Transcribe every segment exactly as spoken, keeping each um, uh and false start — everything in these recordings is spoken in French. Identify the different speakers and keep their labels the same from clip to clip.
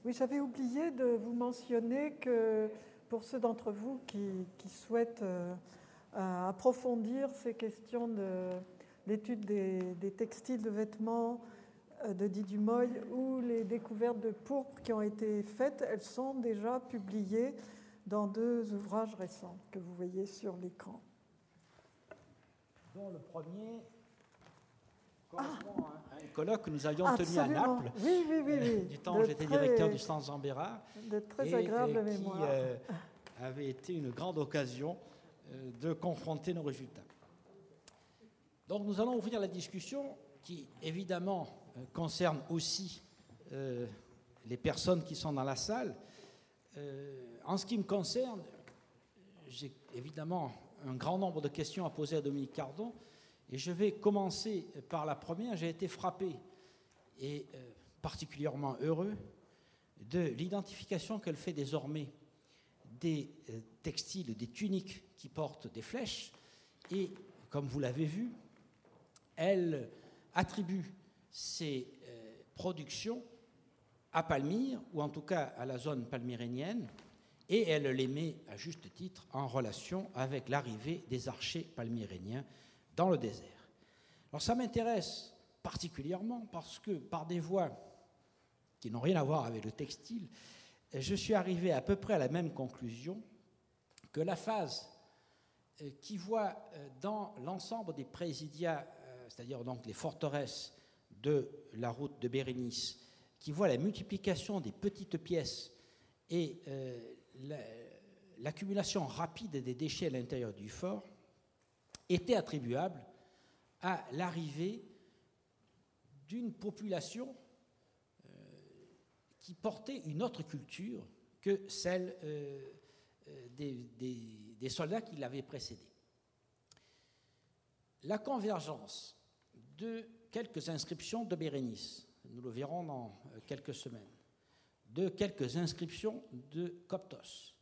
Speaker 1: Oui, j'avais oublié de vous mentionner que pour ceux d'entre vous qui, qui souhaitent euh, approfondir ces questions de l'étude des, des textiles de vêtements de Di Dumoy ou les découvertes de pourpre qui ont été faites, elles sont déjà publiées dans deux ouvrages récents que vous voyez sur l'écran.
Speaker 2: Dont le premier correspond ah. à un colloque que nous avions
Speaker 1: Absolument.
Speaker 2: tenu à Naples,
Speaker 1: oui, oui, oui, oui.
Speaker 2: du temps où j'étais très, directeur du Centre Jean Bérard,
Speaker 1: de très agréable
Speaker 2: et,
Speaker 1: mémoire.
Speaker 2: qui euh, avait été une grande occasion euh, de confronter nos résultats. Donc nous allons ouvrir la discussion qui, évidemment, euh, concerne aussi euh, les personnes qui sont dans la salle. Euh, en ce qui me concerne, j'ai évidemment un grand nombre de questions à poser à Dominique Cardon, et je vais commencer par la première. J'ai été frappé et euh, particulièrement heureux de l'identification qu'elle fait désormais des euh, textiles, des tuniques qui portent des flèches, et comme vous l'avez vu, elle attribue ces euh, productions à Palmyre, ou en tout cas à la zone palmyrénienne, et elle les met à juste titre en relation avec l'arrivée des archers palmyréniens dans le désert. Alors ça m'intéresse particulièrement parce que par des voies qui n'ont rien à voir avec le textile, je suis arrivé à peu près à la même conclusion que la phase qui voit dans l'ensemble des présidia, c'est-à-dire donc les forteresses de la route de Bérénice, qui voit la multiplication des petites pièces et euh, la, l'accumulation rapide des déchets à l'intérieur du fort, était attribuable à l'arrivée d'une population euh, qui portait une autre culture que celle euh, des, des, des soldats qui l'avaient précédé. La convergence de quelques inscriptions de Bérénice, nous le verrons dans quelques semaines, de quelques inscriptions de Coptos,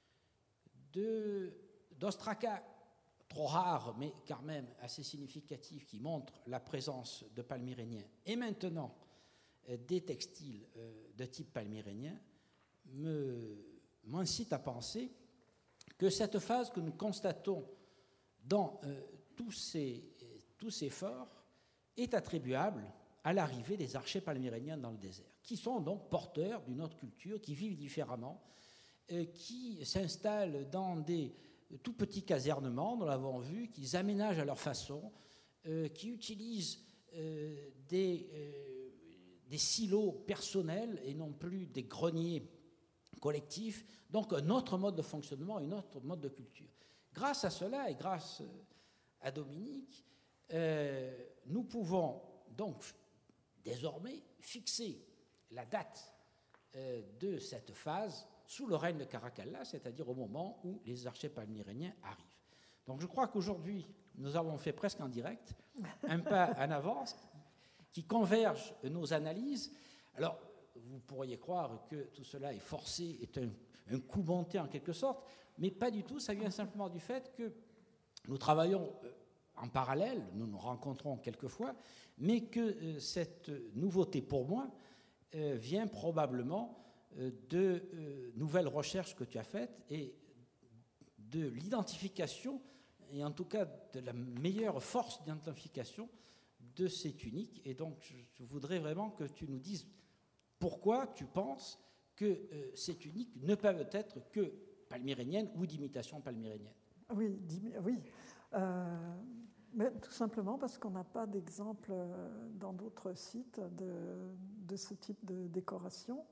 Speaker 2: de, d'Ostraka, trop rare, mais quand même assez significatif, qui montre la présence de palmyréniens, et maintenant euh, des textiles euh, de type palmyrénien, me, m'incite à penser que cette phase que nous constatons dans euh, tous, ces, tous ces forts est attribuable à l'arrivée des archers palmyréniens dans le désert, qui sont donc porteurs d'une autre culture, qui vivent différemment, euh, qui s'installent dans des tout petits casernements, nous l'avons vu, qu'ils aménagent à leur façon, euh, qui utilisent euh, des, euh, des silos personnels et non plus des greniers collectifs, donc un autre mode de fonctionnement, un autre mode de culture. Grâce à cela et grâce à Dominique, euh, nous pouvons donc désormais fixer la date euh, de cette phase sous le règne de Caracalla, c'est-à-dire au moment où les archers palmyréniens arrivent. Donc je crois qu'aujourd'hui, nous avons fait presque en direct un pas en avance qui converge nos analyses. Alors, vous pourriez croire que tout cela est forcé, est un, un coup monté en quelque sorte, mais pas du tout, ça vient simplement du fait que nous travaillons en parallèle, nous nous rencontrons quelquefois, mais que euh, cette nouveauté pour moi euh, vient probablement euh, de euh, nouvelles recherches que tu as faites et de l'identification, et en tout cas de la meilleure force d'identification de ces tuniques. Et donc je, je voudrais vraiment que tu nous dises pourquoi tu penses que euh, ces tuniques ne peuvent être que palmyréniennes ou d'imitation palmyrénienne.
Speaker 1: Oui, oui. Euh, mais tout simplement parce qu'on n'a pas d'exemple dans d'autres sites de, de ce type de décoration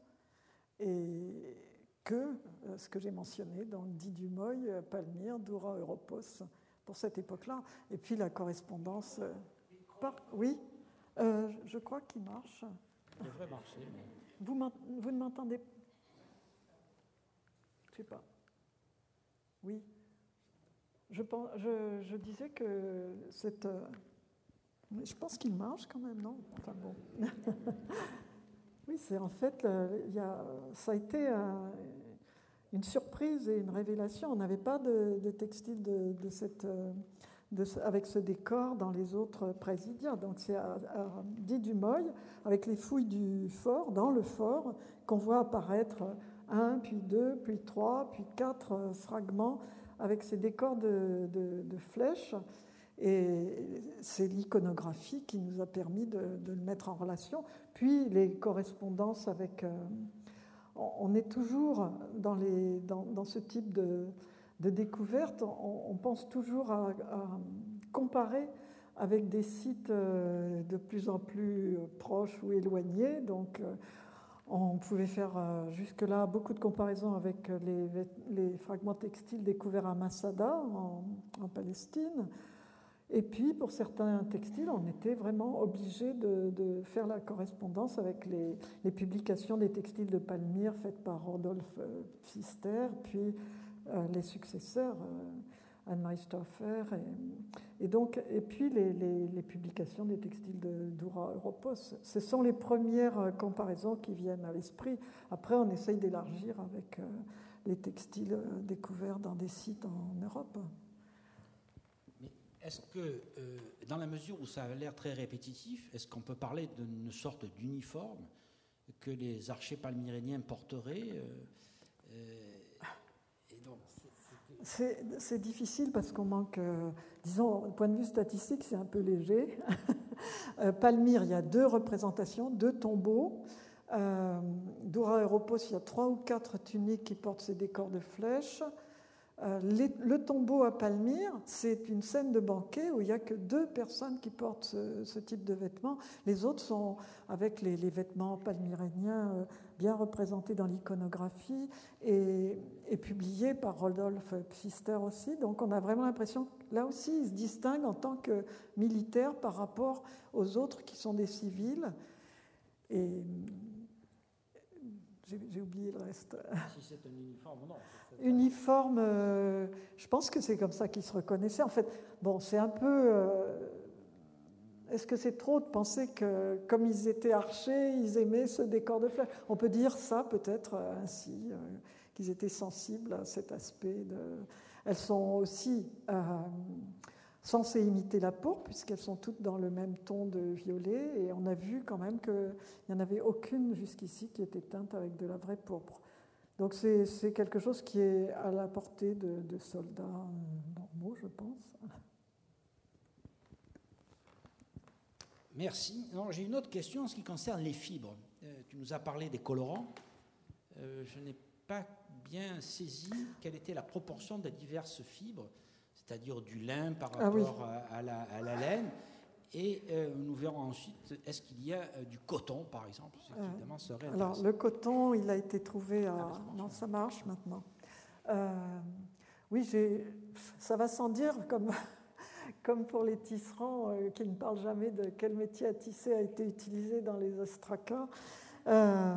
Speaker 1: et que ce que j'ai mentionné, donc Di Dumoy, Palmyre, Doura, Europos, pour cette époque-là. Et puis la correspondance... Par, oui, euh, je crois qu'il marche.
Speaker 2: Il devrait marcher. Mais...
Speaker 1: Vous, vous ne m'entendez pas? Je ne sais pas. Oui. Je, pense, je, je disais que cette... Euh, je pense qu'il marche quand même, non? Enfin bon. Oui, c'est en fait... Euh, il y a, ça a été un, une surprise et une révélation. On n'avait pas de, de textile de, de, cette, de, avec ce décor dans les autres présidia. Donc c'est à, à Di Dumoy, avec les fouilles du fort, dans le fort, qu'on voit apparaître un, puis deux, puis trois, puis quatre fragments avec ces décors de, de, de flèches. Et c'est l'iconographie qui nous a permis de, de le mettre en relation. Puis les correspondances avec... Euh, on est toujours dans, les, dans, dans ce type de, de découverte, on, on pense toujours à, à comparer avec des sites de plus en plus proches ou éloignés. Donc, on pouvait faire jusque-là beaucoup de comparaisons avec les, les fragments textiles découverts à Masada, en, en Palestine. Et puis, pour certains textiles, on était vraiment obligé de, de faire la correspondance avec les, les publications des textiles de Palmyre faites par Rodolphe Pfister, puis euh, les successeurs, euh, Anne-Marie Stauffer, et, et, donc, et puis les, les, les publications des textiles de Doura Europos. Ce sont les premières comparaisons qui viennent à l'esprit. Après, on essaye d'élargir avec euh, les textiles découverts dans des sites en Europe.
Speaker 2: Est-ce que, euh, dans la mesure où ça a l'air très répétitif, est-ce qu'on peut parler d'une sorte d'uniforme que les archers palmyréniens porteraient euh, euh, et donc,
Speaker 1: c'est, c'est difficile parce qu'on manque, euh, disons, du point de vue statistique, c'est un peu léger. euh, Palmyre, il y a deux représentations, deux tombeaux. Euh, Doura Europos, il y a trois ou quatre tuniques qui portent ces décors de flèches. Euh, les, le tombeau à Palmyre, c'est une scène de banquet où il n'y a que deux personnes qui portent ce, ce type de vêtements. Les autres sont avec les, les vêtements palmyréniens euh, bien représentés dans l'iconographie et, et publiés par Rodolphe Pfister aussi. Donc on a vraiment l'impression que là aussi, il se distingue en tant que militaire par rapport aux autres qui sont des civils. Et j'ai, j'ai oublié le reste.
Speaker 2: Si c'est un uniforme ou non.
Speaker 1: Uniforme, euh, je pense que c'est comme ça qu'ils se reconnaissaient. En fait, bon, c'est un peu... Euh, est-ce que c'est trop de penser que, comme ils étaient archers, ils aimaient ce décor de flèches ? On peut dire ça, peut-être, euh, ainsi, euh, qu'ils étaient sensibles à cet aspect. De... Elles sont aussi euh, censées imiter la pourpre, puisqu'elles sont toutes dans le même ton de violet, et on a vu quand même qu'il n'y en avait aucune jusqu'ici qui était teinte avec de la vraie pourpre. Donc c'est, c'est quelque chose qui est à la portée de, de soldats normaux, je pense.
Speaker 2: Merci. Alors, j'ai une autre question en ce qui concerne les fibres. Euh, tu nous as parlé des colorants. Euh, je n'ai pas bien saisi quelle était la proportion des diverses fibres, c'est-à-dire du lin par rapport ah oui. à, à, la, à la laine. Et euh, nous verrons ensuite, est-ce qu'il y a euh, du coton, par exemple, ce qui évidemment serait intéressant.
Speaker 1: Alors, le coton, il a été trouvé à... Ah, non, ça marche maintenant. Euh, oui, j'ai... ça va sans dire, comme, comme pour les tisserands euh, qui ne parlent jamais de quel métier à tisser a été utilisé dans les ostracas. Euh,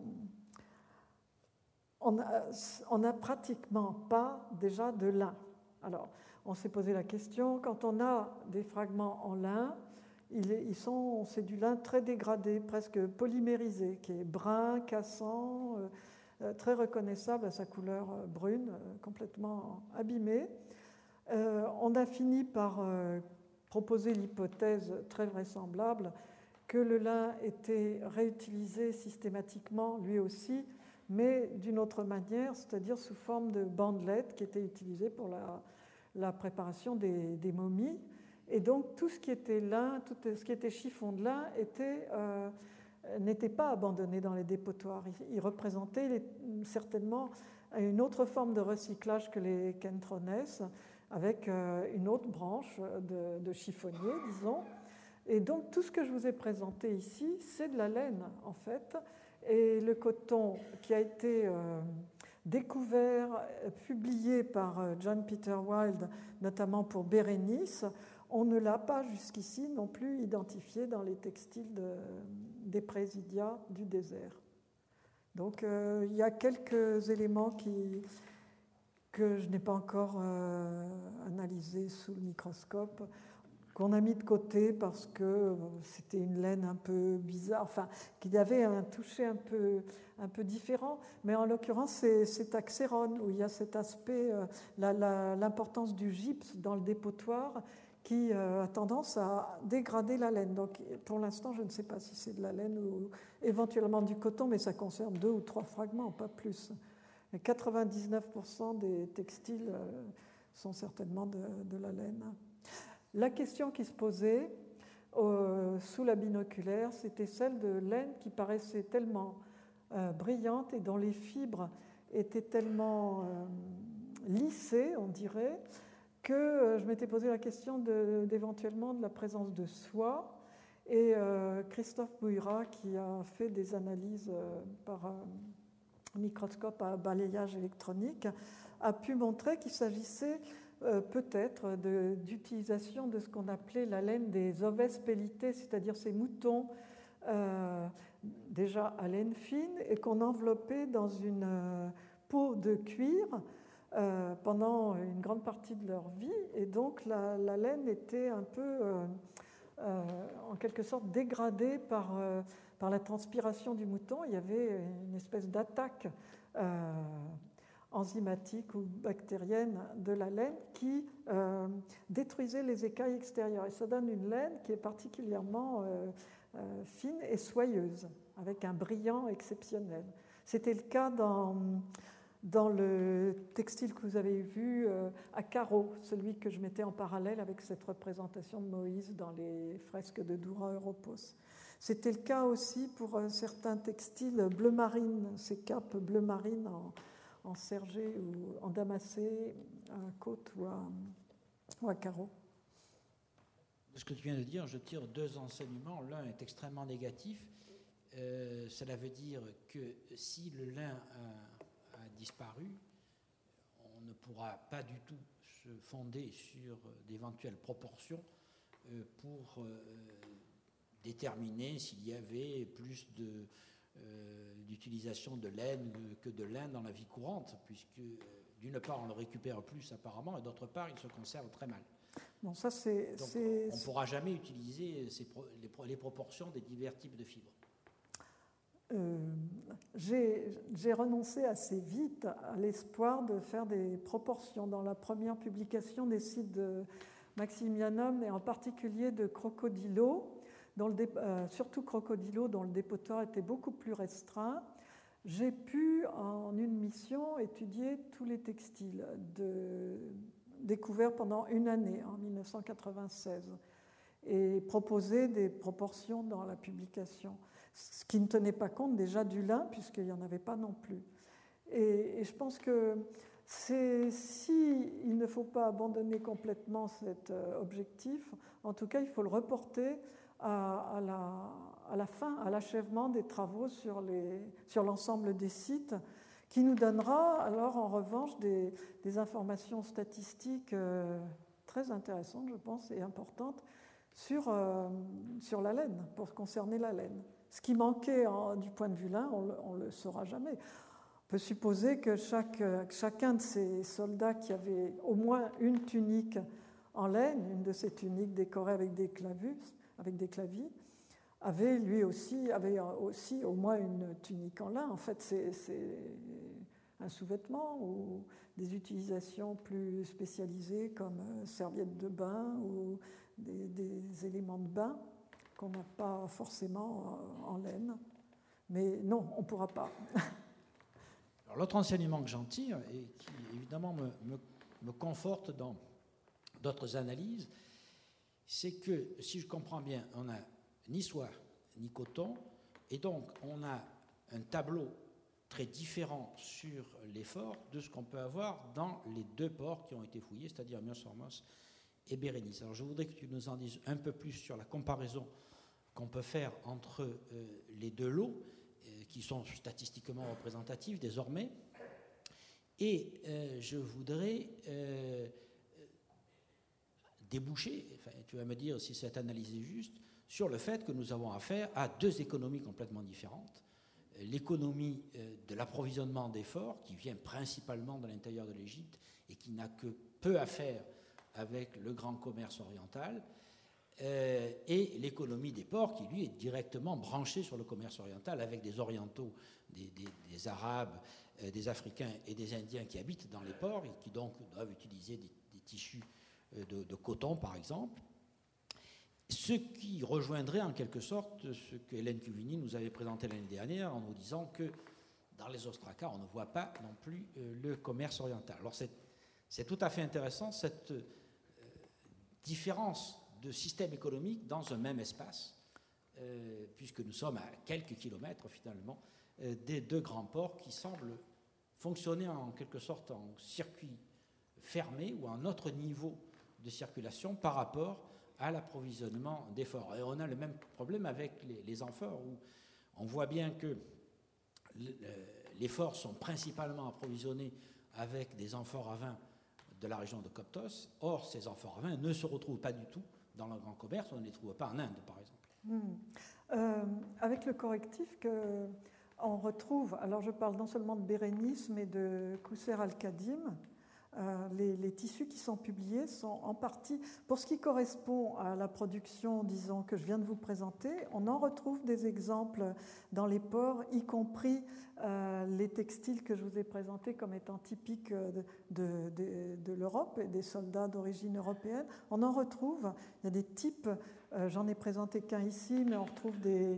Speaker 1: on n'a pratiquement pas déjà de lin. Alors, on s'est posé la question, quand on a des fragments en lin, ils sont, c'est du lin très dégradé, presque polymérisé, qui est brun, cassant, euh, très reconnaissable à sa couleur brune, euh, complètement abîmée. Euh, on a fini par euh, proposer l'hypothèse très vraisemblable que le lin était réutilisé systématiquement, lui aussi, mais d'une autre manière, c'est-à-dire sous forme de bandelettes qui étaient utilisées pour la... la préparation des, des momies. Et donc, tout ce qui était lin, tout ce qui était chiffon de lin était, euh, n'était pas abandonné dans les dépotoirs. Il, il représentait les, certainement une autre forme de recyclage que les kentrones, avec euh, une autre branche de, de chiffonnier, disons. Et donc, tout ce que je vous ai présenté ici, c'est de la laine, en fait. Et le coton qui a été... Euh, découvert, publié par John Peter Wilde, notamment pour Bérénice, on ne l'a pas jusqu'ici non plus identifié dans les textiles de, des présidia du désert. Donc euh, il y a quelques éléments qui, que je n'ai pas encore euh, analysés sous le microscope, qu'on a mis de côté parce que c'était une laine un peu bizarre, enfin, qu'il y avait un toucher un peu, un peu différent. Mais en l'occurrence, c'est, c'est Taxéron, où il y a cet aspect, euh, la, la, l'importance du gypse dans le dépotoir, qui euh, a tendance à dégrader la laine. Donc, pour l'instant, je ne sais pas si c'est de la laine ou éventuellement du coton, mais ça concerne deux ou trois fragments, pas plus. Et quatre-vingt-dix-neuf pour cent des textiles euh, sont certainement de, de la laine. La question qui se posait euh, sous la binoculaire, c'était celle de laine qui paraissait tellement euh, brillante et dont les fibres étaient tellement euh, lissées, on dirait, que je m'étais posé la question de, d'éventuellement de la présence de soie. Et euh, Christophe Bouïra, qui a fait des analyses euh, par euh, microscope à balayage électronique, a pu montrer qu'il s'agissait euh, peut-être de, d'utilisation de ce qu'on appelait la laine des oves pellités, c'est-à-dire ces moutons euh, déjà à laine fine et qu'on enveloppait dans une euh, peau de cuir Euh, pendant une grande partie de leur vie, et donc la, la laine était un peu, euh, euh, en quelque sorte, dégradée par, euh, par la transpiration du mouton. Il y avait une espèce d'attaque euh, enzymatique ou bactérienne de la laine qui euh, détruisait les écailles extérieures. Et ça donne une laine qui est particulièrement euh, euh, fine et soyeuse, avec un brillant exceptionnel. C'était le cas dans... dans le textile que vous avez vu euh, à carreaux, celui que je mettais en parallèle avec cette représentation de Moïse dans les fresques de Doura Europos. C'était le cas aussi pour euh, certains textiles bleu marine, ces capes bleu marine en, en sergé ou en damassé, à côte ou à, ou à carreaux.
Speaker 2: De ce que tu viens de dire, je tire deux enseignements. L'un est extrêmement négatif. Euh, cela veut dire que si le lin a disparu, on ne pourra pas du tout se fonder sur d'éventuelles proportions pour déterminer s'il y avait plus de, euh, d'utilisation de laine que de lin dans la vie courante, puisque d'une part on le récupère plus apparemment et d'autre part il se conserve très mal.
Speaker 1: Bon, ça c'est,
Speaker 2: Donc
Speaker 1: c'est...
Speaker 2: on ne pourra jamais utiliser ces pro, les, les proportions des divers types de fibres.
Speaker 1: Euh, j'ai, j'ai renoncé assez vite à l'espoir de faire des proportions. Dans la première publication des sites de Maximianum et en particulier de Crocodilo, dont le dé, euh, surtout Crocodilo dont le dépotoir était beaucoup plus restreint, j'ai pu en une mission étudier tous les textiles de, découverts pendant une année en mille neuf cent quatre-vingt-seize et proposer des proportions dans la publication. Ce qui ne tenait pas compte déjà du lin, puisqu'il n'y en avait pas non plus. Et, et je pense que c'est, si il ne faut pas abandonner complètement cet euh, objectif, en tout cas, il faut le reporter à, à, la, à la fin, à l'achèvement des travaux sur, les, sur l'ensemble des sites, qui nous donnera alors en revanche des, des informations statistiques euh, très intéressantes, je pense, et importantes sur, euh, sur la laine, pour concerner la laine. Ce qui manquait en, du point de vue lin, on ne le saura jamais. On peut supposer que chaque, chacun de ces soldats qui avait au moins une tunique en laine, une de ces tuniques décorées avec des clavus, avec des clavis, avait lui aussi, avait aussi au moins une tunique en lin. En fait, c'est, c'est un sous-vêtement ou des utilisations plus spécialisées comme serviettes de bain ou des, des éléments de bain qu'on n'a pas forcément en laine. Mais non, on ne pourra pas.
Speaker 2: Alors, l'autre enseignement que j'en tire, et qui évidemment me, me, me conforte dans d'autres analyses, c'est que, si je comprends bien, on n'a ni soie ni coton, et donc on a un tableau très différent sur l'effort de ce qu'on peut avoir dans les deux ports qui ont été fouillés, c'est-à-dire Myos-Hormos et Bérénice. Alors je voudrais que tu nous en dises un peu plus sur la comparaison qu'on peut faire entre euh, les deux lots, euh, qui sont statistiquement représentatifs désormais, et euh, je voudrais euh, déboucher, enfin, tu vas me dire si cette analyse est juste, sur le fait que nous avons affaire à deux économies complètement différentes. L'économie euh, de l'approvisionnement des forts, qui vient principalement de l'intérieur de l'Égypte et qui n'a que peu à faire avec le grand commerce oriental, euh, et l'économie des ports, qui lui est directement branchée sur le commerce oriental, avec des orientaux, des, des, des Arabes, euh, des Africains et des Indiens qui habitent dans les ports et qui donc doivent utiliser des, des tissus de, de coton, par exemple, ce qui rejoindrait en quelque sorte ce que Hélène Cuvigny nous avait présenté l'année dernière en nous disant que dans les ostraca, on ne voit pas non plus euh, le commerce oriental. Alors c'est, c'est tout à fait intéressant, cette euh, différence de système économique dans un même espace, euh, puisque nous sommes à quelques kilomètres finalement euh, des deux grands ports qui semblent fonctionner en quelque sorte en circuit fermé ou à un autre niveau de circulation par rapport à l'approvisionnement des forts. Et on a le même problème avec les, les amphores, où on voit bien que les forts sont principalement approvisionnés avec des amphores à vin de la région de Coptos. Or, ces amphores à vin ne se retrouvent pas du tout dans le grand commerce, on ne les trouve pas en Inde, par exemple.
Speaker 1: Mmh. Euh, avec le correctif qu'on retrouve, alors je parle non seulement de Bérénice, mais de Kousser al-Khadim, euh, les, les tissus qui sont publiés sont en partie, pour ce qui correspond à la production, disons, que je viens de vous présenter, on en retrouve des exemples dans les ports, y compris euh, les textiles que je vous ai présentés comme étant typiques de, de, de, de l'Europe et des soldats d'origine européenne. On en retrouve, il y a des types, euh, j'en ai présenté qu'un ici, mais on retrouve des,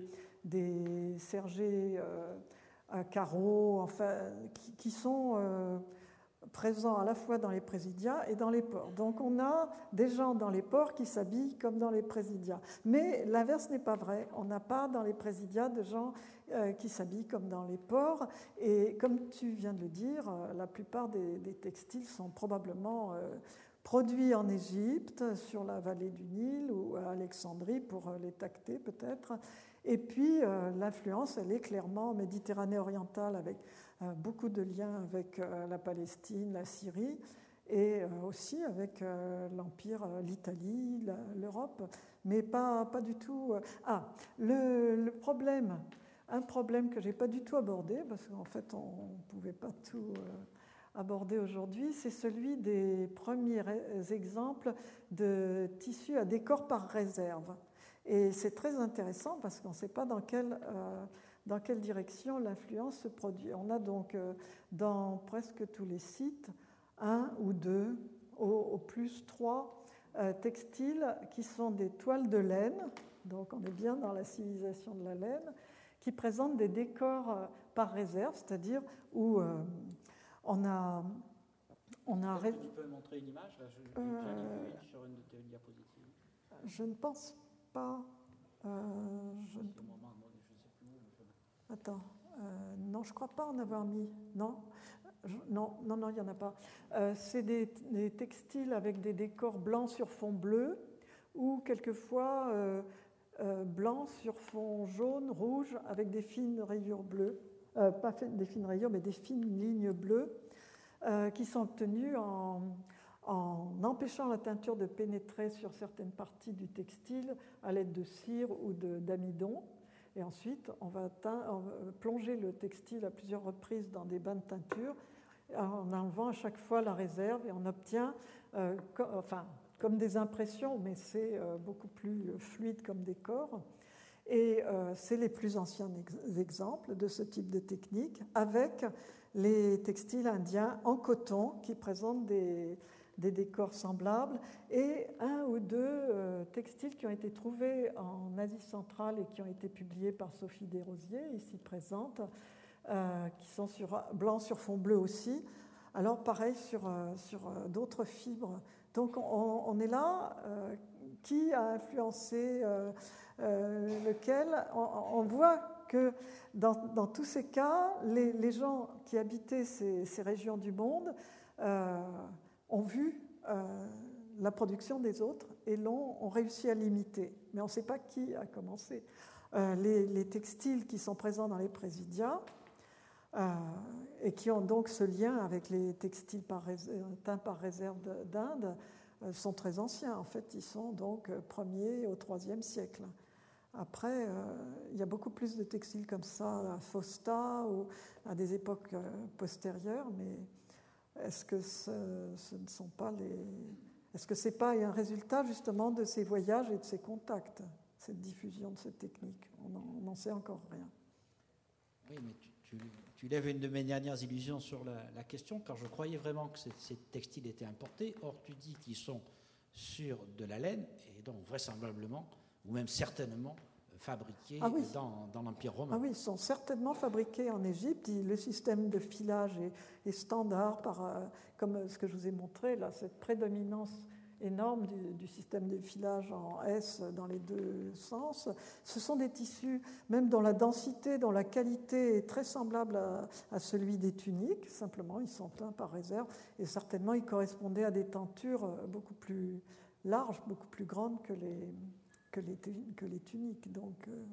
Speaker 1: des sergés euh, à carreaux, enfin, qui, qui sont... Euh, présents à la fois dans les présidiats et dans les ports. Donc on a des gens dans les ports qui s'habillent comme dans les présidiats. Mais l'inverse n'est pas vrai. On n'a pas dans les présidiats de gens euh, qui s'habillent comme dans les ports. Et comme tu viens de le dire, euh, la plupart des, des textiles sont probablement euh, produits en Égypte, sur la vallée du Nil ou à Alexandrie pour euh, les tacter peut-être. Et puis euh, l'influence, elle est clairement Méditerranée orientale avec euh, beaucoup de liens avec euh, la Palestine, la Syrie et euh, aussi avec euh, l'Empire, euh, l'Italie, la, l'Europe, mais pas, pas du tout... Euh... Ah, le, le problème, un problème que je n'ai pas du tout abordé, parce qu'en fait on ne pouvait pas tout euh, aborder aujourd'hui, c'est celui des premiers exemples de tissus à décor par réserve. Et c'est très intéressant parce qu'on ne sait pas dans quelle, euh, dans quelle direction l'influence se produit. On a donc euh, dans presque tous les sites un ou deux, au, au plus trois euh, textiles qui sont des toiles de laine, donc on est bien dans la civilisation de la laine, qui présentent des décors euh, par réserve, c'est-à-dire où euh, on a... On a...
Speaker 2: Est-ce que tu peux montrer une image là, je, je, euh, j'en ai vu une sur une de tes diapositives.
Speaker 1: Je ne pense pas. Pas, euh, je... Attends, euh, non, je ne crois pas en avoir mis. Non, je... non, non, non, il n'y en a pas. Euh, c'est des, des textiles avec des décors blancs sur fond bleu ou quelquefois euh, euh, blancs sur fond jaune, rouge, avec des fines rayures bleues. Euh, pas des fines rayures, mais des fines lignes bleues euh, qui sont obtenues en... en empêchant la teinture de pénétrer sur certaines parties du textile à l'aide de cire ou de, d'amidon. Et ensuite, on va, teint, on va plonger le textile à plusieurs reprises dans des bains de teinture en enlevant à chaque fois la réserve et on obtient, euh, co- enfin, comme des impressions, mais c'est euh, beaucoup plus fluide comme décor. Et euh, c'est les plus anciens ex- exemples de ce type de technique avec les textiles indiens en coton qui présentent des... des décors semblables, et un ou deux euh, textiles qui ont été trouvés en Asie centrale et qui ont été publiés par Sophie Desrosiers, ici présente, euh, qui sont sur, blancs sur fond bleu aussi. Alors pareil sur, euh, sur euh, d'autres fibres. Donc on, on est là, euh, qui a influencé euh, euh, lequel. On, on voit que dans, dans tous ces cas, les, les gens qui habitaient ces, ces régions du monde euh, ont vu euh, la production des autres et l'ont ont réussi à l'imiter. Mais on ne sait pas qui a commencé. Euh, les, les textiles qui sont présents dans les présidiats euh, et qui ont donc ce lien avec les textiles par réserve, teints par réserve d'Inde euh, sont très anciens. En fait, ils sont donc premiers au troisième siècle. Après, euh, il y a beaucoup plus de textiles comme ça à Fausta ou à des époques euh, postérieures, mais est-ce que ce, ce ne sont pas les... Est-ce que ce n'est pas un résultat justement de ces voyages et de ces contacts, cette diffusion de cette technique? On n'en sait encore rien.
Speaker 2: Oui, mais tu, tu, tu lèves une de mes dernières illusions sur la, la question, car je croyais vraiment que ces, ces textiles étaient importés. Or, tu dis qu'ils sont sur de la laine, et donc vraisemblablement, ou même certainement, fabriqués
Speaker 1: ah oui.
Speaker 2: dans, dans l'Empire romain.
Speaker 1: Ah oui, ils sont certainement fabriqués en Égypte. Le système de filage est, est standard, par, euh, comme ce que je vous ai montré, là, cette prédominance énorme du, du système de filage en S dans les deux sens. Ce sont des tissus, même dont la densité, dont la qualité est très semblable à, à celui des tuniques. Simplement, ils sont teints par réserve, et certainement, ils correspondaient à des tentures beaucoup plus larges, beaucoup plus grandes que les... Que les, que les tuniques, donc euh,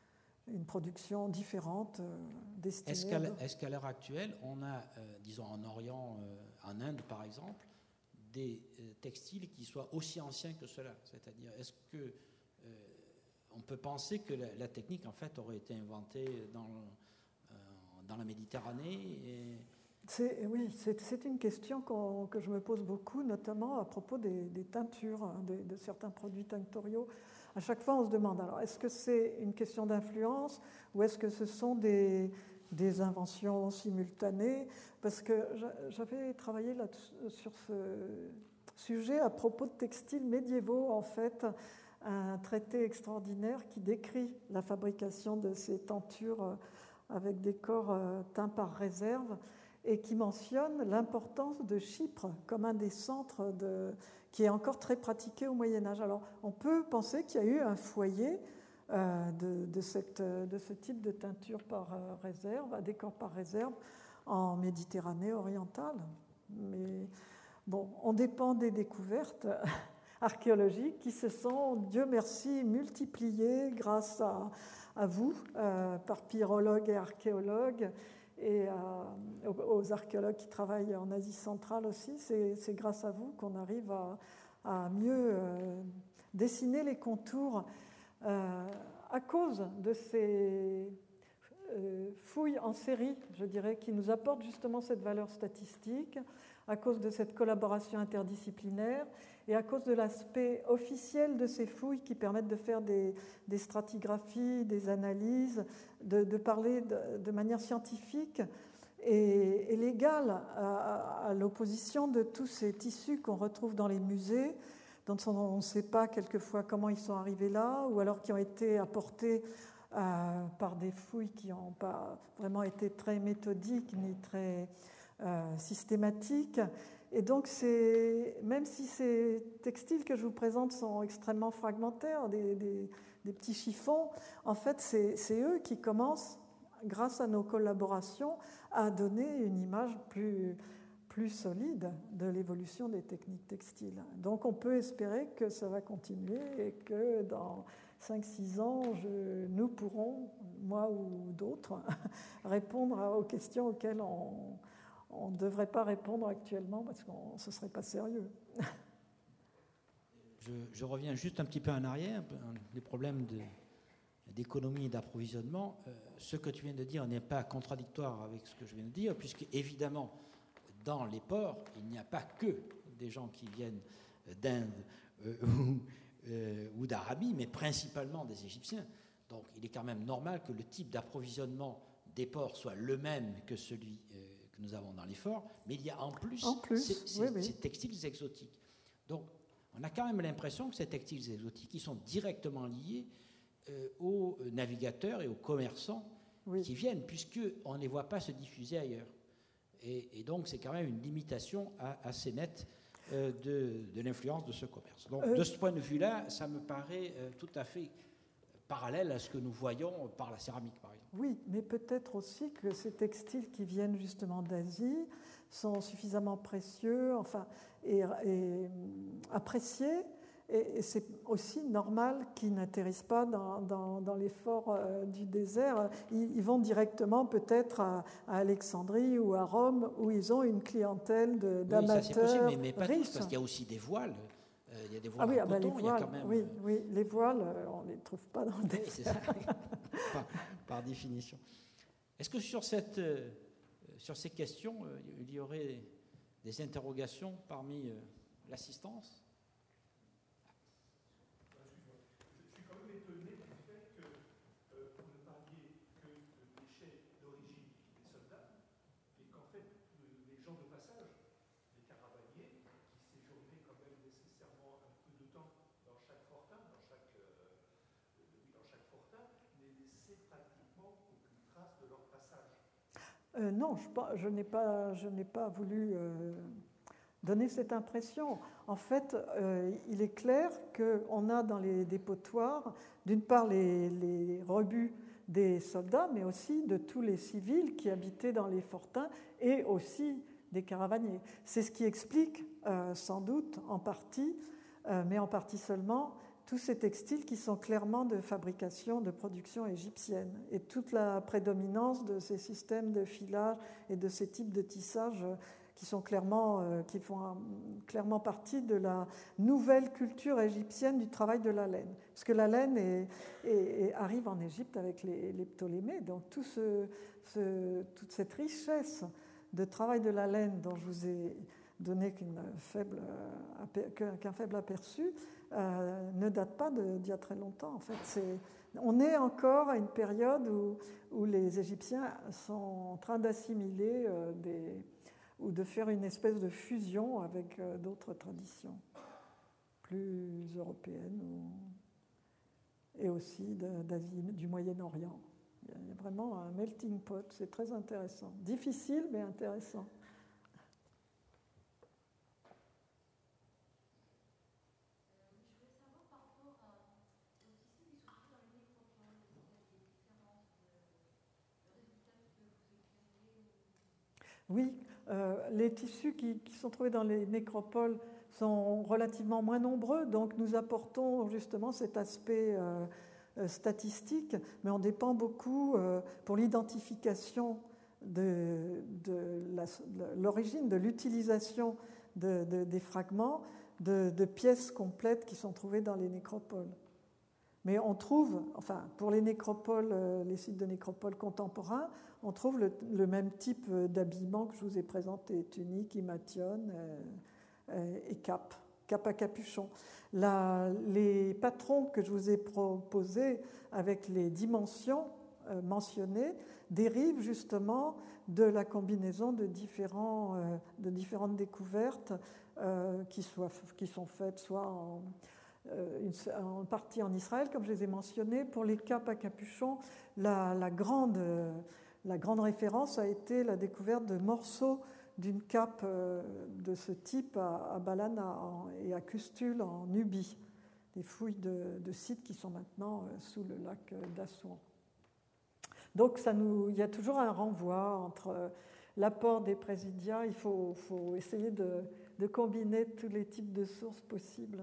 Speaker 1: une production différente euh, destinée.
Speaker 2: Est-ce qu'à, est-ce qu'à l'heure actuelle, on a, euh, disons en Orient, euh, en Inde par exemple, des euh, textiles qui soient aussi anciens que cela? C'est-à-dire, est-ce que euh, on peut penser que la, la technique en fait aurait été inventée dans, euh, dans la Méditerranée et...
Speaker 1: C'est, oui, c'est, c'est une question qu'on, que je me pose beaucoup, notamment à propos des, des teintures, hein, de, de certains produits tinctoriaux. À chaque fois, on se demande, alors, est-ce que c'est une question d'influence ou est-ce que ce sont des, des inventions simultanées? Parce que j'avais travaillé là, sur ce sujet à propos de textiles médiévaux, en fait, un traité extraordinaire qui décrit la fabrication de ces tentures avec des corps teints par réserve, et qui mentionne l'importance de Chypre comme un des centres de, qui est encore très pratiqué au Moyen-Âge. Alors, on peut penser qu'il y a eu un foyer euh, de, de, cette, de ce type de teinture par euh, réserve, à décor par réserve, en Méditerranée orientale. Mais bon, on dépend des découvertes archéologiques qui se sont, Dieu merci, multipliées grâce à, à vous, euh, par pyrologues et archéologues, et euh, aux archéologues qui travaillent en Asie centrale aussi. C'est, c'est grâce à vous qu'on arrive à, à mieux euh, dessiner les contours euh, à cause de ces euh, fouilles en série, je dirais, qui nous apportent justement cette valeur statistique, à cause de cette collaboration interdisciplinaire et à cause de l'aspect officiel de ces fouilles qui permettent de faire des, des stratigraphies, des analyses, de, de parler de, de manière scientifique et, et légale à, à l'opposition de tous ces tissus qu'on retrouve dans les musées, dont on ne sait pas quelquefois comment ils sont arrivés là, ou alors qui ont été apportés euh, par des fouilles qui n'ont pas vraiment été très méthodiques ni très euh, systématiques. Et donc, c'est, même si ces textiles que je vous présente sont extrêmement fragmentaires, des, des, des petits chiffons, en fait, c'est, c'est eux qui commencent, grâce à nos collaborations, à donner une image plus, plus solide de l'évolution des techniques textiles. Donc, on peut espérer que ça va continuer et que dans cinq six ans, je, nous pourrons, moi ou d'autres, répondre aux questions auxquelles on... on ne devrait pas répondre actuellement parce que ce ne serait pas sérieux.
Speaker 2: Je, je reviens juste un petit peu en arrière, les problèmes de, d'économie et d'approvisionnement. Euh, ce que tu viens de dire n'est pas contradictoire avec ce que je viens de dire, puisque évidemment, dans les ports, il n'y a pas que des gens qui viennent d'Inde euh, ou, euh, ou d'Arabie, mais principalement des Égyptiens. Donc il est quand même normal que le type d'approvisionnement des ports soit le même que celui euh, que nous avons dans les forts, mais il y a en plus,
Speaker 1: en plus
Speaker 2: ces, ces,
Speaker 1: oui, oui.
Speaker 2: ces textiles exotiques. Donc, on a quand même l'impression que ces textiles exotiques, ils sont directement liés euh, aux navigateurs et aux commerçants oui. qui viennent, puisqu'on ne les voit pas se diffuser ailleurs. Et, et donc, c'est quand même une limitation à, assez nette euh, de, de l'influence de ce commerce. Donc, euh, de ce point de vue-là, ça me paraît euh, tout à fait parallèle à ce que nous voyons par la céramique, par exemple.
Speaker 1: Oui, mais peut-être aussi que ces textiles qui viennent justement d'Asie sont suffisamment précieux, enfin, et, et appréciés, et, et c'est aussi normal qu'ils n'atterrissent pas dans, dans, dans les forts euh, du désert. Ils, ils vont directement peut-être à, à Alexandrie ou à Rome, où ils ont une clientèle de,
Speaker 2: oui,
Speaker 1: d'amateurs
Speaker 2: ça c'est possible, mais, mais pas
Speaker 1: riches.
Speaker 2: Tous, parce qu'il y a aussi des voiles. Il y a des voiles
Speaker 1: ah oui,
Speaker 2: en
Speaker 1: ah bah
Speaker 2: coton,
Speaker 1: les voiles,
Speaker 2: il y a quand même...
Speaker 1: oui, oui, les voiles, on ne les trouve pas dans le désert.
Speaker 2: Oui, c'est ça, par, par définition. Est-ce que sur, cette, euh, sur ces questions, euh, il y aurait des interrogations parmi euh, l'assistance ?
Speaker 3: Je suis quand même étonné du fait que euh, vous ne parliez que de déchets d'origine des soldats, et qu'en fait, les gens de passage, les caravaniers, qui séjournaient quand même nécessairement un
Speaker 1: Euh, non, je, je n'ai pas, je n'ai pas voulu euh, donner cette impression. En fait, euh, il est clair qu'on a dans les dépotoirs, d'une part, les, les rebuts des soldats, mais aussi de tous les civils qui habitaient dans les fortins et aussi des caravaniers. C'est ce qui explique, euh, sans doute, en partie, euh, mais en partie seulement, tous ces textiles qui sont clairement de fabrication, de production égyptienne, et toute la prédominance de ces systèmes de filage et de ces types de tissage qui sont clairement, euh, qui font un, clairement partie de la nouvelle culture égyptienne du travail de la laine. Parce que la laine est, est, est, arrive en Égypte avec les, les Ptolémées, donc tout ce, ce, toute cette richesse de travail de la laine dont je vous ai donné qu'une faible, qu'un faible aperçu, euh, ne date pas d'il y a très longtemps. En fait, c'est, on est encore à une période où, où les Égyptiens sont en train d'assimiler euh, des, ou de faire une espèce de fusion avec euh, d'autres traditions plus européennes ou, et aussi d'Asie, du Moyen-Orient. Il y a vraiment un melting pot, c'est très intéressant. Difficile, mais intéressant. Oui, euh, les tissus qui, qui sont trouvés dans les nécropoles sont relativement moins nombreux, donc nous apportons justement cet aspect euh, euh, statistique, mais on dépend beaucoup euh, pour l'identification de, de, la, de l'origine, de l'utilisation de, de, des fragments, de, de pièces complètes qui sont trouvées dans les nécropoles. Mais on trouve, enfin, pour les nécropoles, euh, les sites de nécropoles contemporains, on trouve le, le même type d'habillement que je vous ai présenté, tunique, himation euh, et cape, cape à capuchon. La, les patrons que je vous ai proposés avec les dimensions euh, mentionnées dérivent justement de la combinaison de, différents, euh, de différentes découvertes euh, qui, soient, qui sont faites soit en, euh, une, en partie en Israël, comme je les ai mentionnés. Pour les capes à capuchon, la, la grande... Euh, La grande référence a été la découverte de morceaux d'une cape de ce type à Balana et à Custule en Nubie, des fouilles de, de sites qui sont maintenant sous le lac d'Assouan. Donc ça nous, il y a toujours un renvoi entre l'apport des présidia, il faut, faut essayer de, de combiner tous les types de sources possibles.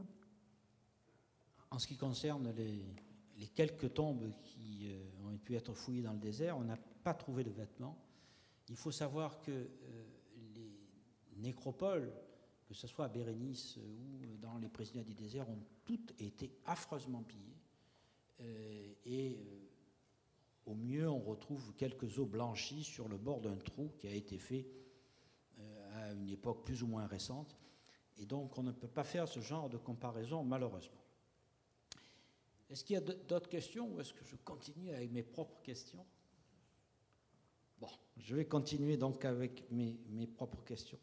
Speaker 2: En ce qui concerne les, les quelques tombes qui ont pu être fouillées dans le désert, on a pas trouvé de vêtements. Il faut savoir que euh, les nécropoles, que ce soit à Bérénice ou dans les présidiats du désert, ont toutes été affreusement pillées. Euh, et euh, au mieux, on retrouve quelques os blanchis sur le bord d'un trou qui a été fait euh, à une époque plus ou moins récente. Et donc, on ne peut pas faire ce genre de comparaison, malheureusement. Est-ce qu'il y a d'autres questions ou est-ce que je continue avec mes propres questions ? Bon, je vais continuer donc avec mes, mes propres questions.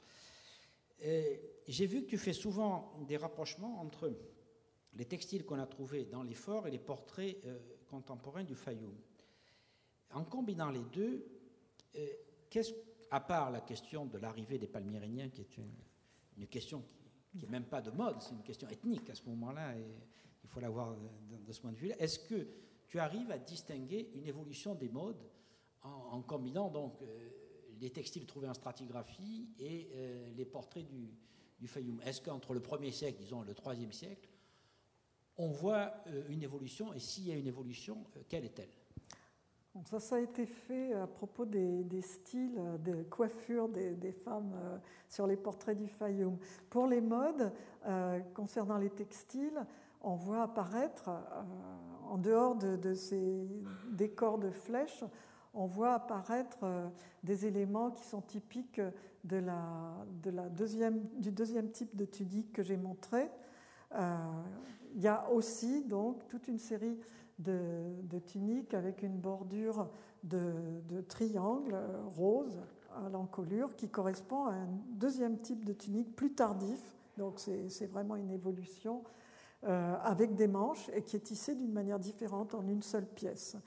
Speaker 2: Et j'ai vu que tu fais souvent des rapprochements entre les textiles qu'on a trouvés dans les forts et les portraits euh, contemporains du Fayoum. En combinant les deux, euh, qu'est-ce, à part la question de l'arrivée des Palmyréniens, qui est une, une question qui n'est même pas de mode, c'est une question ethnique à ce moment-là, et il faut la voir de, de ce point de vue-là, est-ce que tu arrives à distinguer une évolution des modes En, en combinant donc euh, les textiles trouvés en stratigraphie et euh, les portraits du, du Fayoum? Est-ce qu'entre le premier siècle, disons le troisième siècle, on voit euh, une évolution, et s'il y a une évolution, euh, quelle est-elle?
Speaker 1: Donc ça, ça a été fait à propos des, des styles, des coiffures des, des femmes euh, sur les portraits du Fayoum. Pour les modes, euh, concernant les textiles, on voit apparaître, euh, en dehors de, de ces décors de flèches, on voit apparaître euh, des éléments qui sont typiques de la, de la deuxième, du deuxième type de tunique que j'ai montré. Euh, il y a aussi donc toute une série de, de tuniques avec une bordure de, de triangles euh, roses à l'encolure qui correspond à un deuxième type de tunique plus tardif. Donc c'est, c'est vraiment une évolution euh, avec des manches et qui est tissée d'une manière différente en une seule pièce.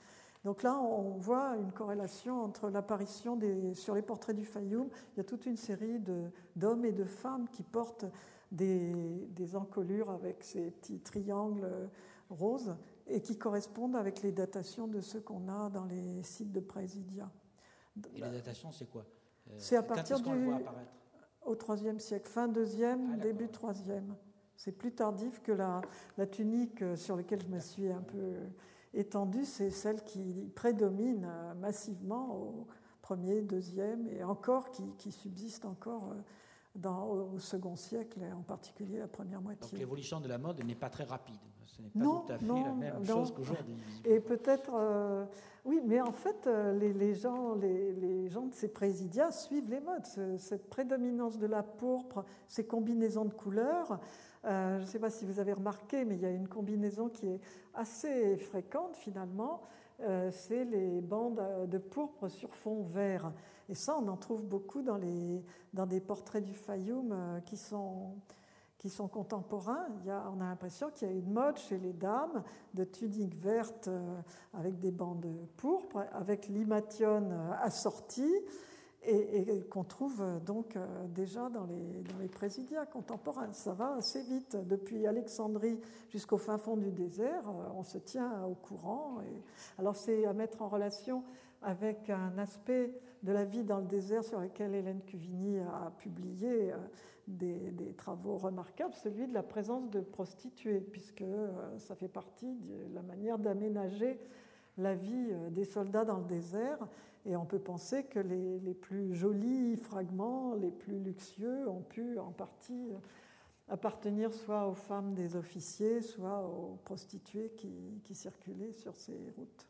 Speaker 1: Donc là, on voit une corrélation entre l'apparition des, sur les portraits du Fayoum, il y a toute une série de, d'hommes et de femmes qui portent des, des encolures avec ces petits triangles roses et qui correspondent avec les datations de ceux qu'on a dans les sites de Présidia.
Speaker 2: Et la datation, c'est quoi? euh,
Speaker 1: C'est à partir
Speaker 2: du
Speaker 1: au troisième siècle, fin deuxième, ah, début troisième. C'est plus tardif que la, la tunique sur laquelle je me suis un peu étendue, c'est celle qui prédomine massivement au premier, deuxième et encore qui, qui subsiste encore dans, au second siècle, et en particulier la première moitié.
Speaker 2: Donc l'évolution de la mode n'est pas très rapide. Ce n'est pas
Speaker 1: non,
Speaker 2: tout à fait
Speaker 1: non,
Speaker 2: la même
Speaker 1: non.
Speaker 2: chose qu'aujourd'hui.
Speaker 1: Et peut-être, euh, oui, mais en fait, les, les, gens, les, les gens de ces présidias suivent les modes. Ce, cette prédominance de la pourpre, ces combinaisons de couleurs. Euh, je ne sais pas si vous avez remarqué, mais il y a une combinaison qui est assez fréquente finalement. Euh, c'est les bandes de pourpre sur fond vert. Et ça, on en trouve beaucoup dans, les, dans des portraits du Fayoum euh, qui sont... qui sont contemporains. Il y a, on a l'impression qu'il y a une mode chez les dames de tuniques vertes euh, avec des bandes pourpres, avec l'himation assortie, et, et qu'on trouve donc euh, déjà dans les, dans les présidiats contemporains. Ça va assez vite. Depuis Alexandrie jusqu'au fin fond du désert, euh, on se tient au courant. Et... Alors c'est à mettre en relation avec un aspect de la vie dans le désert sur lequel Hélène Cuvigny a publié euh, Des, des travaux remarquables, celui de la présence de prostituées, puisque euh, ça fait partie de la manière d'aménager la vie euh, des soldats dans le désert. Et on peut penser que les, les plus jolis fragments, les plus luxueux, ont pu en partie appartenir soit aux femmes des officiers, soit aux prostituées qui, qui circulaient sur ces routes.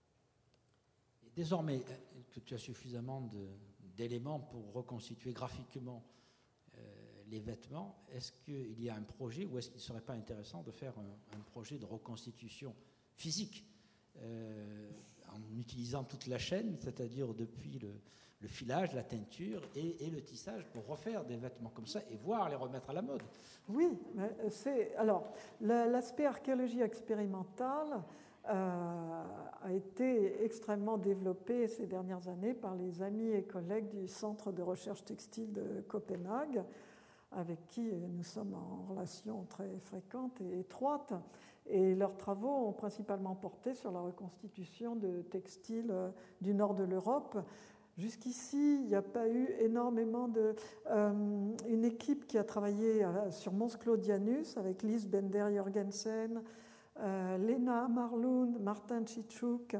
Speaker 2: Et désormais que tu as suffisamment de, d'éléments pour reconstituer graphiquement les vêtements, est-ce qu'il y a un projet ou est-ce qu'il ne serait pas intéressant de faire un, un projet de reconstitution physique euh, en utilisant toute la chaîne, c'est-à-dire depuis le, le filage, la teinture et, et le tissage pour refaire des vêtements comme ça et voir les remettre à la mode?
Speaker 1: Oui, mais c'est, alors l'aspect archéologie expérimentale euh, a été extrêmement développé ces dernières années par les amis et collègues du Centre de recherche textile de Copenhague, avec qui nous sommes en relation très fréquente et étroite. Et leurs travaux ont principalement porté sur la reconstitution de textiles du nord de l'Europe. Jusqu'ici, il n'y a pas eu énormément de... Euh, une équipe qui a travaillé sur Mons Claudianus avec Lise Bender-Jorgensen, euh, Lena Marlund, Martin Chichuk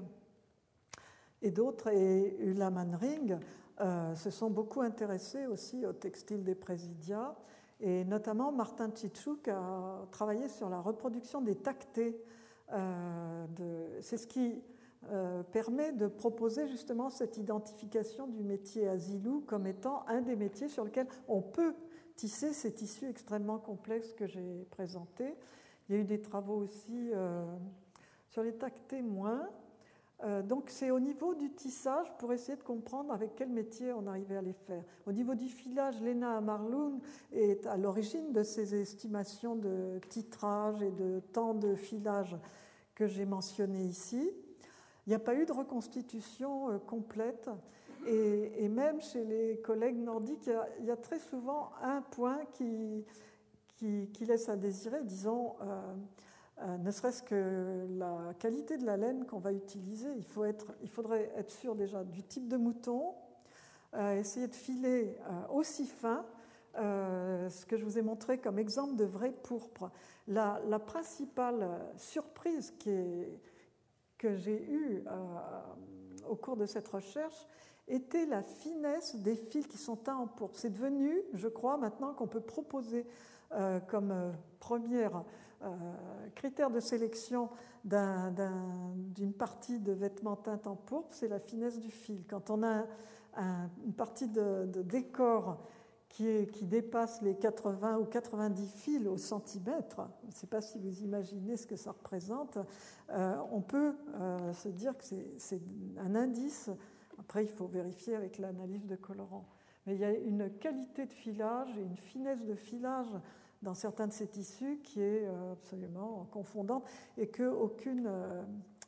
Speaker 1: et d'autres, et Ulla Manring, Euh, se sont beaucoup intéressés aussi au textile des présidiats, et notamment Martin Chichuk a travaillé sur la reproduction des tactés. Euh, de, c'est ce qui euh, permet de proposer justement cette identification du métier asilou comme étant un des métiers sur lequel on peut tisser ces tissus extrêmement complexes que j'ai présentés. Il y a eu des travaux aussi euh, sur les tactés moins. Donc c'est au niveau du tissage pour essayer de comprendre avec quel métier on arrivait à les faire. Au niveau du filage, Lena Marlund est à l'origine de ces estimations de titrage et de temps de filage que j'ai mentionnées ici. Il n'y a pas eu de reconstitution complète, et, et même chez les collègues nordiques, il y a, il y a très souvent un point qui, qui, qui laisse à désirer, disons... Euh, Euh, ne serait-ce que la qualité de la laine qu'on va utiliser. Il, faut être, il faudrait être sûr déjà du type de mouton, euh, essayer de filer euh, aussi fin, euh, ce que je vous ai montré comme exemple de vrai pourpre. La, la principale surprise qui est, que j'ai eue euh, au cours de cette recherche était la finesse des fils qui sont teints en pourpre. C'est devenu, je crois, maintenant qu'on peut proposer euh, comme euh, première Euh, critère de sélection d'un, d'un, d'une partie de vêtements teints en pourpre, c'est la finesse du fil. Quand on a un, une partie de, de décor qui, est, qui dépasse les quatre-vingts ou quatre-vingt-dix fils au centimètre, je ne sais pas si vous imaginez ce que ça représente, euh, on peut euh, se dire que c'est, c'est un indice. Après, il faut vérifier avec l'analyse de colorant. Mais il y a une qualité de filage et une finesse de filage dans certains de ces tissus qui est absolument confondante et qu'aucune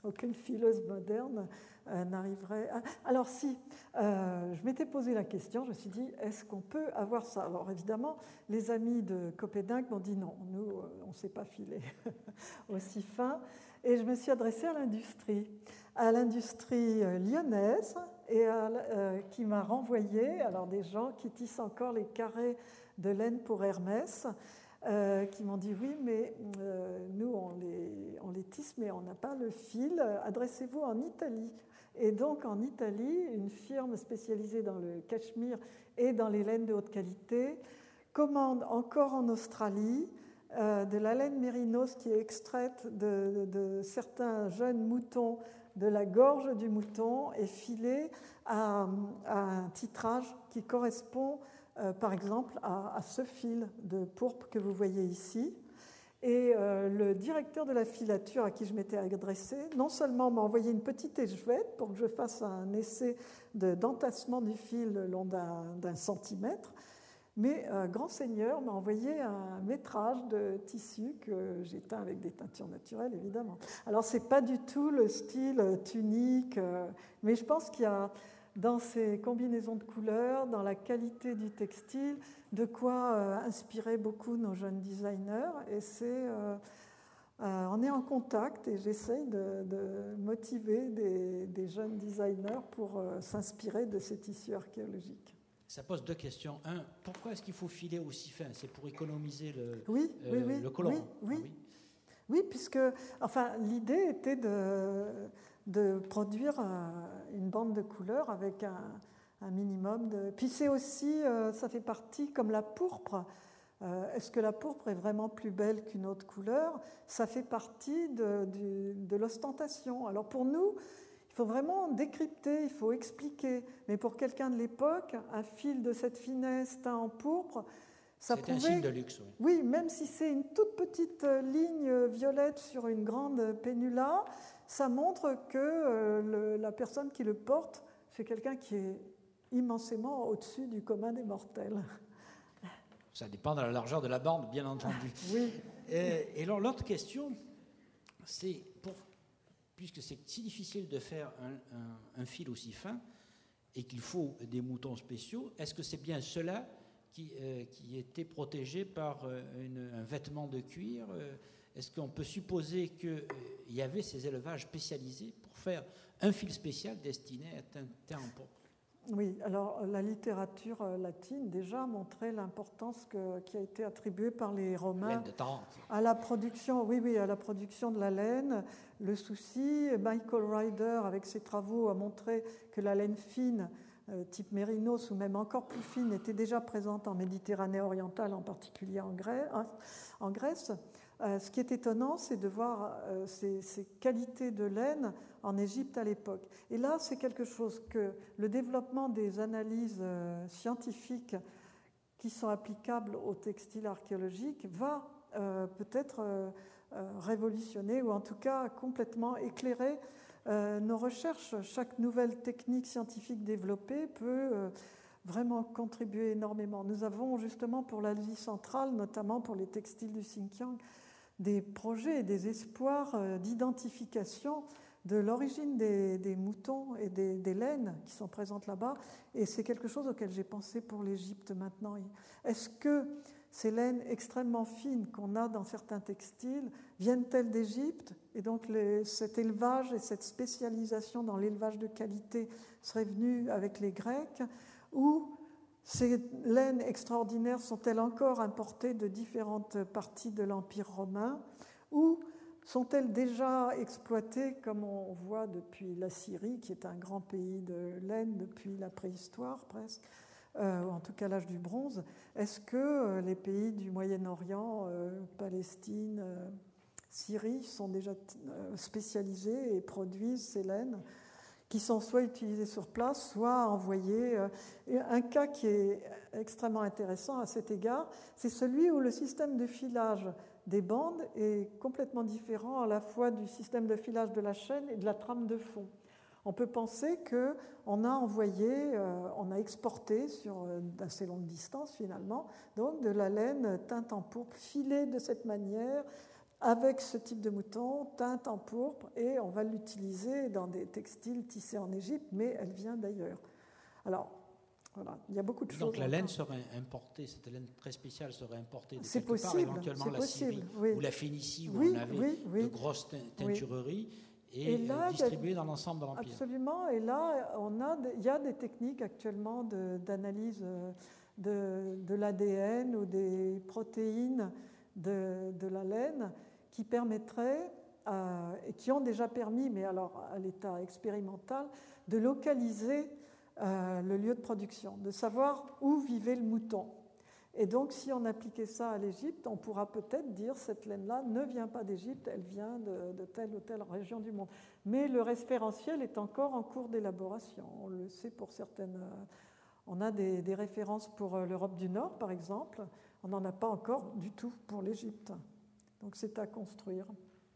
Speaker 1: aucune fileuse moderne euh, n'arriverait à... Alors si, euh, je m'étais posé la question, je me suis dit, est-ce qu'on peut avoir ça? Alors évidemment, les amis de Copenhague m'ont dit non, nous, euh, on ne sait pas filer aussi fin. Et je me suis adressée à l'industrie, à l'industrie euh, lyonnaise, et à, euh, qui m'a renvoyé, alors des gens qui tissent encore les carrés de laine pour Hermès, euh, qui m'ont dit oui, mais euh, nous on les, on les tisse, mais on n'a pas le fil, adressez-vous en Italie. Et donc en Italie, une firme spécialisée dans le cachemire et dans les laines de haute qualité commande encore en Australie euh, de la laine mérinos qui est extraite de, de, de certains jeunes moutons de la gorge du mouton et filée à, à un titrage qui correspond euh, par exemple à, à ce fil de pourpre que vous voyez ici. Et euh, le directeur de la filature à qui je m'étais adressée, non seulement m'a envoyé une petite échevette pour que je fasse un essai de, d'entassement du fil le long d'un, d'un centimètre, mais euh, grand seigneur m'a envoyé un métrage de tissu que j'ai teint avec des teintures naturelles, évidemment. Alors, ce n'est pas du tout le style tunique, euh, mais je pense qu'il y a dans ces combinaisons de couleurs, dans la qualité du textile, de quoi euh, inspirer beaucoup nos jeunes designers. Et c'est, euh, euh, on est en contact et j'essaye de, de motiver des, des jeunes designers pour euh, s'inspirer de ces tissus archéologiques.
Speaker 2: Ça pose deux questions. Un, pourquoi est-ce qu'il faut filer aussi fin? C'est pour économiser le,
Speaker 1: oui,
Speaker 2: euh,
Speaker 1: oui, oui,
Speaker 2: le collant.
Speaker 1: Oui, oui.
Speaker 2: Ah, oui.
Speaker 1: oui, puisque enfin, l'idée était de, de produire un, une bande de couleurs avec un, un minimum de... Puis c'est aussi, euh, ça fait partie, comme la pourpre. Euh, est-ce que la pourpre est vraiment plus belle qu'une autre couleur? Ça fait partie de, de, de l'ostentation. Alors pour nous, il faut vraiment décrypter, il faut expliquer. Mais pour quelqu'un de l'époque, un fil de cette finesse teint en pourpre, ça
Speaker 2: c'est
Speaker 1: pouvait...
Speaker 2: un signe de luxe, oui.
Speaker 1: Oui, même si c'est une toute petite ligne violette sur une grande pénula, ça montre que euh, le, la personne qui le porte, c'est quelqu'un qui est immensément au-dessus du commun des mortels.
Speaker 2: Ça dépend de la largeur de la bande, bien entendu.
Speaker 1: Oui.
Speaker 2: Et, et alors, l'autre question, c'est... pour puisque c'est si difficile de faire un, un, un fil aussi fin et qu'il faut des moutons spéciaux, est-ce que c'est bien cela qui, euh, qui était protégé par euh, une, un vêtement de cuir? euh, Est-ce qu'on peut supposer qu'il euh, y avait ces élevages spécialisés pour faire un fil spécial destiné à teint en pourpre?
Speaker 1: Oui, alors la littérature latine déjà montrait l'importance que, qui a été attribuée par les Romains à la production, oui, oui, à la production de la laine. Le souci, Michael Ryder, avec ses travaux, a montré que la laine fine, euh, type mérinos ou même encore plus fine, était déjà présente en Méditerranée orientale, en particulier en Grèce. En Grèce. Euh, ce qui est étonnant, c'est de voir euh, ces, ces qualités de laine en Égypte à l'époque. Et là, c'est quelque chose que le développement des analyses euh, scientifiques qui sont applicables au textile archéologique va euh, peut-être euh, euh, révolutionner ou en tout cas complètement éclairer euh, nos recherches. Chaque nouvelle technique scientifique développée peut euh, vraiment contribuer énormément. Nous avons justement pour l'Asie centrale, notamment pour les textiles du Xinjiang, des projets et des espoirs d'identification de l'origine des, des moutons et des, des laines qui sont présentes là-bas. Et c'est quelque chose auquel j'ai pensé pour l'Égypte maintenant. Est-ce que ces laines extrêmement fines qu'on a dans certains textiles viennent-elles d'Égypte? Et donc les, cet élevage et cette spécialisation dans l'élevage de qualité serait venue avec les Grecs? Ou ces laines extraordinaires sont-elles encore importées de différentes parties de l'Empire romain? Ou sont-elles déjà exploitées, comme on voit depuis la Syrie, qui est un grand pays de laine depuis la préhistoire presque, euh, ou en tout cas l'âge du bronze? Est-ce que les pays du Moyen-Orient, euh, Palestine, euh, Syrie, sont déjà euh, spécialisés et produisent ces laines qui sont soit utilisés sur place, soit envoyés. Un cas qui est extrêmement intéressant à cet égard, c'est celui où le système de filage des bandes est complètement différent à la fois du système de filage de la chaîne et de la trame de fond. On peut penser qu'on a envoyé, euh, on a exporté sur d'assez longue distance finalement, donc de la laine teinte en pourpre, filée de cette manière, avec ce type de mouton, teinte en pourpre, et on va l'utiliser dans des textiles tissés en Égypte, mais elle vient d'ailleurs. Alors, voilà, il y a beaucoup de
Speaker 2: Donc,
Speaker 1: choses.
Speaker 2: Donc la laine
Speaker 1: encore.
Speaker 2: serait importée, cette laine très spéciale serait importée de
Speaker 1: C'est
Speaker 2: quelque part,
Speaker 1: possible,
Speaker 2: éventuellement
Speaker 1: c'est
Speaker 2: la
Speaker 1: possible,
Speaker 2: Syrie
Speaker 1: oui.
Speaker 2: ou la Phénicie, où
Speaker 1: Oui,
Speaker 2: on avait
Speaker 1: oui, oui.
Speaker 2: de grosses tein- teintureries, et,
Speaker 1: Et là,
Speaker 2: euh, distribuées dans l'ensemble de l'Empire.
Speaker 1: Absolument, et là, on a, il y a des techniques actuellement de- d'analyse euh, de, de l'A D N ou des protéines de, de la laine qui permettraient, euh, et qui ont déjà permis, mais alors à l'état expérimental, de localiser euh, le lieu de production, de savoir où vivait le mouton. Et donc, si on appliquait ça à l'Égypte, on pourra peut-être dire cette laine-là ne vient pas d'Égypte, elle vient de, de telle ou telle région du monde. Mais le référentiel est encore en cours d'élaboration. On le sait pour certaines. On a des, des références pour l'Europe du Nord, par exemple. On n'en a pas encore du tout pour l'Égypte. Donc, c'est à construire.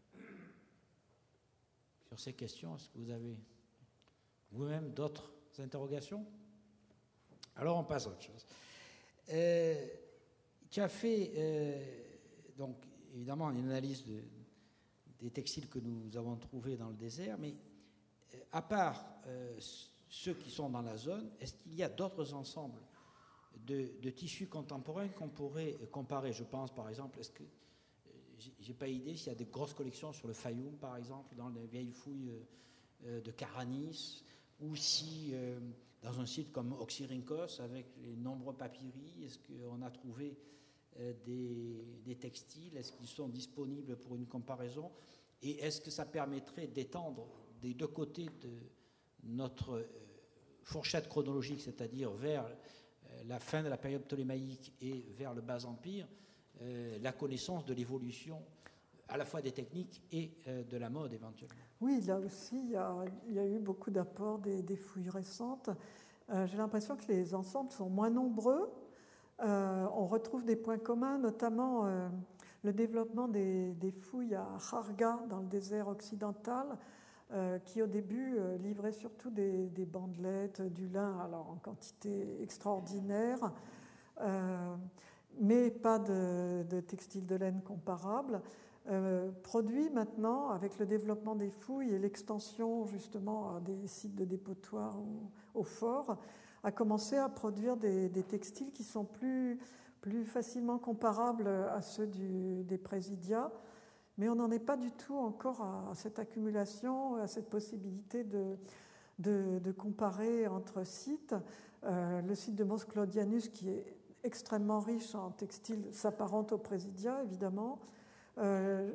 Speaker 2: Sur ces questions, est-ce que vous avez vous-même d'autres interrogations? Alors, on passe à autre chose. Euh, tu as fait, euh, donc, évidemment, une analyse de, des textiles que nous avons trouvés dans le désert, mais euh, à part euh, ceux qui sont dans la zone, est-ce qu'il y a d'autres ensembles de, de tissus contemporains qu'on pourrait comparer? Je pense, par exemple, est-ce que, euh, j'ai pas idée s'il y a des grosses collections sur le Fayoum, par exemple, dans les vieilles fouilles euh, de Karanis, ou si... Euh, dans un site comme Oxyrhynchos, avec les nombreux papyri, est-ce qu'on a trouvé euh, des, des textiles? Est-ce qu'ils sont disponibles pour une comparaison? Et est-ce que ça permettrait d'étendre des deux côtés de notre euh, fourchette chronologique, c'est-à-dire vers euh, la fin de la période ptolémaïque et vers le Bas Empire, euh, la connaissance de l'évolution à la fois des techniques et euh, de la mode éventuellement?
Speaker 1: Oui, là aussi, il y a, il y a eu beaucoup d'apports des, des fouilles récentes. Euh, j'ai l'impression que les ensembles sont moins nombreux. Euh, on retrouve des points communs, notamment euh, le développement des, des fouilles à Kharga, dans le désert occidental, euh, qui au début euh, livraient surtout des, des bandelettes, du lin, alors en quantité extraordinaire, euh, mais pas de, de textiles de laine comparables. Euh, produit maintenant, avec le développement des fouilles et l'extension justement des sites de dépotoir au, au fort, a commencé à produire des, des textiles qui sont plus, plus facilement comparables à ceux du, des présidiats, mais on n'en est pas du tout encore à, à cette accumulation, à cette possibilité de, de, de comparer entre sites. Euh, le site de Mos Claudianus, qui est extrêmement riche en textiles, s'apparente au présidia, évidemment. Euh,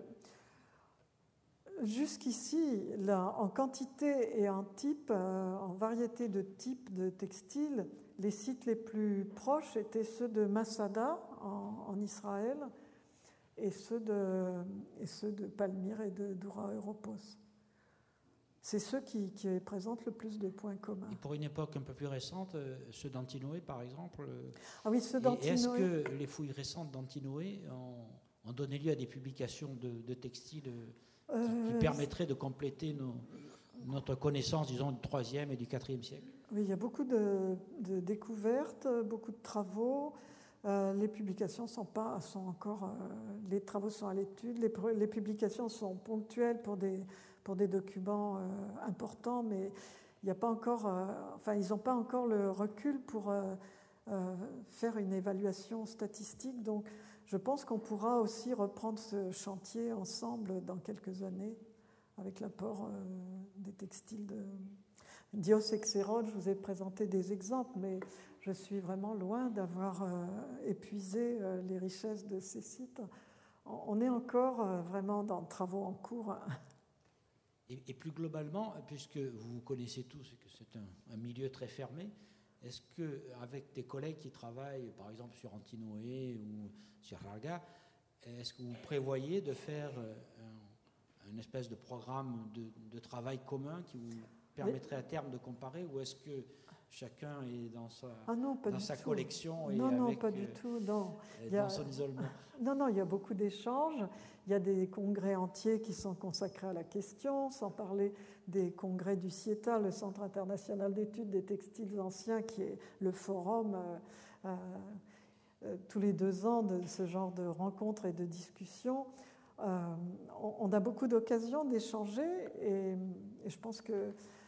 Speaker 1: jusqu'ici, là, en quantité et en type, euh, en variété de types de textiles, les sites les plus proches étaient ceux de Masada en, en Israël et ceux de, et ceux de Palmyre et de Dura Europos. C'est ceux qui, qui présentent le plus de points communs.
Speaker 2: Et pour une époque un peu plus récente, euh, ceux d'Antinoé, par exemple. Euh,
Speaker 1: ah oui, ceux d'Antinoé.
Speaker 2: Est-ce que les fouilles récentes d'Antinoé ont ont donné lieu à des publications de, de textiles qui, euh, qui permettraient de compléter nos, notre connaissance, disons, du troisième et du quatrième siècle?
Speaker 1: Oui, il y a beaucoup de, de découvertes, beaucoup de travaux. Euh, les publications sont pas, sont encore, euh, les travaux sont à l'étude. Les, les publications sont ponctuelles pour des, pour des documents euh, importants, mais il n'y a pas encore, euh, enfin, ils n'ont pas encore le recul pour euh, euh, faire une évaluation statistique. Donc, je pense qu'on pourra aussi reprendre ce chantier ensemble dans quelques années avec l'apport euh, des textiles de Dios Exerod. Je vous ai présenté des exemples, mais je suis vraiment loin d'avoir euh, épuisé euh, les richesses de ces sites. On est encore euh, vraiment dans travaux en cours.
Speaker 2: Et, et plus globalement, puisque vous connaissez tous et que c'est un, un milieu très fermé, est-ce qu'avec des collègues qui travaillent, par exemple, sur Antinoé ou sur Kharga, est-ce que vous prévoyez de faire un, une espèce de programme de, de travail commun qui vous permettrait à terme de comparer, ou est-ce que chacun est dans sa,
Speaker 1: ah non, pas
Speaker 2: dans
Speaker 1: du
Speaker 2: sa
Speaker 1: tout.
Speaker 2: collection et
Speaker 1: non,
Speaker 2: avec,
Speaker 1: non, pas du
Speaker 2: euh,
Speaker 1: tout, non.
Speaker 2: dans
Speaker 1: il y a,
Speaker 2: son isolement?
Speaker 1: Non, non, il y a beaucoup d'échanges. Il y a des congrès entiers qui sont consacrés à la question, sans parler des congrès du CIETA, le Centre international d'études des textiles anciens, qui est le forum euh, euh, euh, tous les deux ans de ce genre de rencontres et de discussions. euh, on, on a beaucoup d'occasions d'échanger et, et je pense que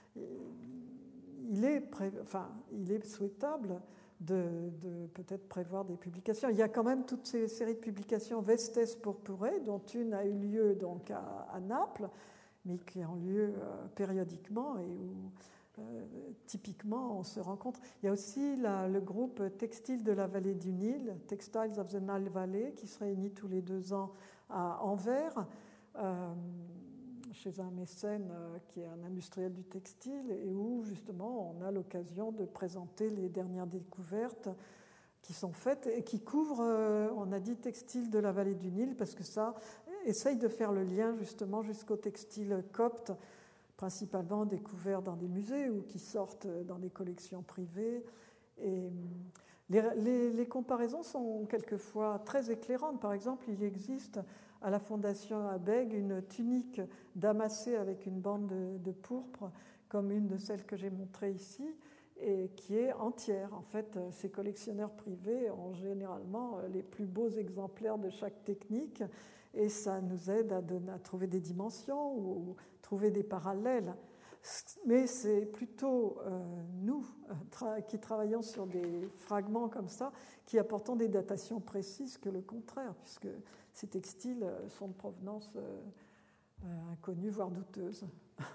Speaker 1: il est, pré, enfin, il est souhaitable de, de peut-être prévoir des publications. Il y a quand même toutes ces séries de publications Vestes Purpurae, dont une a eu lieu donc à, à Naples, mais qui ont lieu euh, périodiquement et où euh, typiquement on se rencontre. Il y a aussi la, le groupe Textile de la vallée du Nil, Textiles of the Nile Valley, qui se réunit tous les deux ans à Anvers, euh, chez un mécène euh, qui est un industriel du textile, et où justement on a l'occasion de présenter les dernières découvertes qui sont faites et qui couvrent, euh, on a dit textile de la vallée du Nil, parce que ça essaye de faire le lien justement jusqu'au textile copte, principalement découverts dans des musées ou qui sortent dans des collections privées. Et les, les, les comparaisons sont quelquefois très éclairantes. Par exemple, il existe à la Fondation Abegg une tunique damassée avec une bande de, de pourpre, comme une de celles que j'ai montrées ici, et qui est entière. En fait, ces collectionneurs privés ont généralement les plus beaux exemplaires de chaque technique, et ça nous aide à, donner, à trouver des dimensions ou trouver des parallèles. Mais c'est plutôt euh, nous tra- qui travaillons sur des fragments comme ça, qui apportons des datations précises que le contraire, puisque ces textiles sont de provenance euh, euh, inconnue, voire douteuse.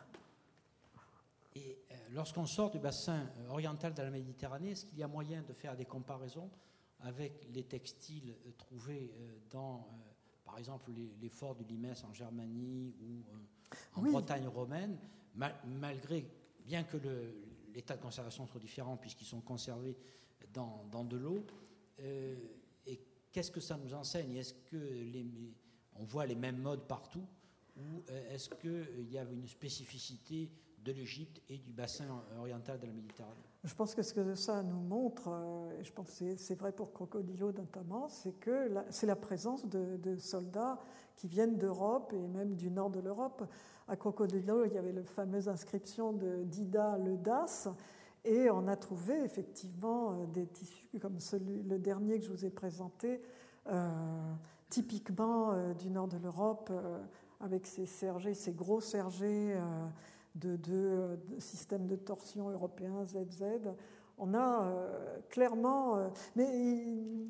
Speaker 2: Et euh, lorsqu'on sort du bassin oriental de la Méditerranée, est-ce qu'il y a moyen de faire des comparaisons avec les textiles euh, trouvés euh, dans, euh, par exemple, les, les forts du Limès en Germanie ou euh, en oui. Bretagne romaine, mal, malgré, bien que le, l'état de conservation soit différent puisqu'ils sont conservés dans, dans de l'eau, euh, et qu'est-ce que ça nous enseigne? Est-ce que les, on voit les mêmes modes partout, ou euh, est-ce qu'il y a une spécificité de l'Égypte et du bassin oriental de la Méditerranée?
Speaker 1: Je pense que ce que ça nous montre, et je pense que c'est, c'est vrai pour Crocodilo notamment, c'est que la, c'est la présence de, de soldats qui viennent d'Europe et même du nord de l'Europe. À Crocodilo, il y avait la fameuse inscription de d'Ida Le Das, et on a trouvé effectivement des tissus comme celui, le dernier que je vous ai présenté, euh, typiquement euh, du nord de l'Europe, euh, avec ces sergés, ces gros sergés euh, de deux systèmes de torsion européens Z Z. On a euh, clairement... Euh, mais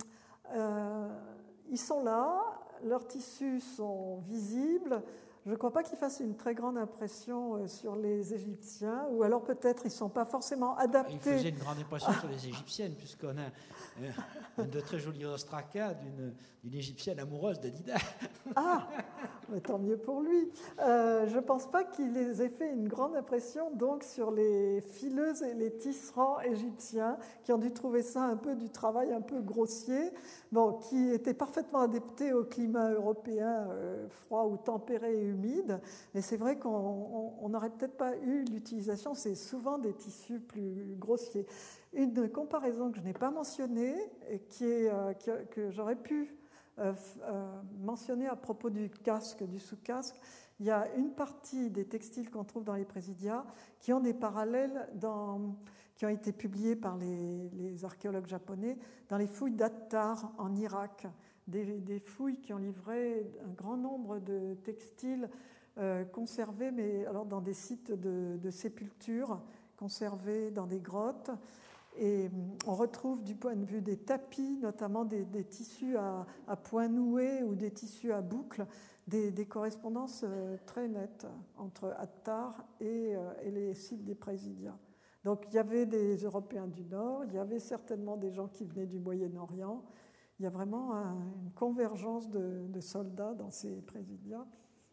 Speaker 1: euh, ils sont là, leurs tissus sont visibles. Je ne crois pas qu'ils fassent une très grande impression sur les Égyptiens, ou alors peut-être ils ne sont pas forcément adaptés.
Speaker 2: Ils faisaient une grande impression sur les Égyptiennes, puisqu'on a euh, un de très jolis ostracas d'une, d'une Égyptienne amoureuse de Dida.
Speaker 1: Ah, mais tant mieux pour lui. Euh, je ne pense pas qu'il ait fait une grande impression donc sur les fileuses et les tisserands égyptiens, qui ont dû trouver ça un peu du travail un peu grossier, bon, qui était parfaitement adapté au climat européen euh, froid ou tempéré et humide. Mais c'est vrai qu'on n'aurait peut-être pas eu l'utilisation, c'est souvent des tissus plus grossiers. Une comparaison que je n'ai pas mentionnée, et qui est, euh, qui, que j'aurais pu euh, euh, mentionner à propos du casque, du sous-casque, il y a une partie des textiles qu'on trouve dans les présidia qui ont des parallèles dans, qui ont été publiés par les, les archéologues japonais dans les fouilles d'Attar en Irak. Des, des fouilles qui ont livré un grand nombre de textiles euh, conservés, mais alors dans des sites de, de sépulture, conservés dans des grottes. Et on retrouve du point de vue des tapis, notamment des, des tissus à, à points noués ou des tissus à boucles, des, des correspondances euh, très nettes entre Attar et, euh, et les sites des présidia. Donc il y avait des Européens du Nord, il y avait certainement des gens qui venaient du Moyen-Orient. Il y a vraiment un, une convergence de, de soldats dans ces présidia.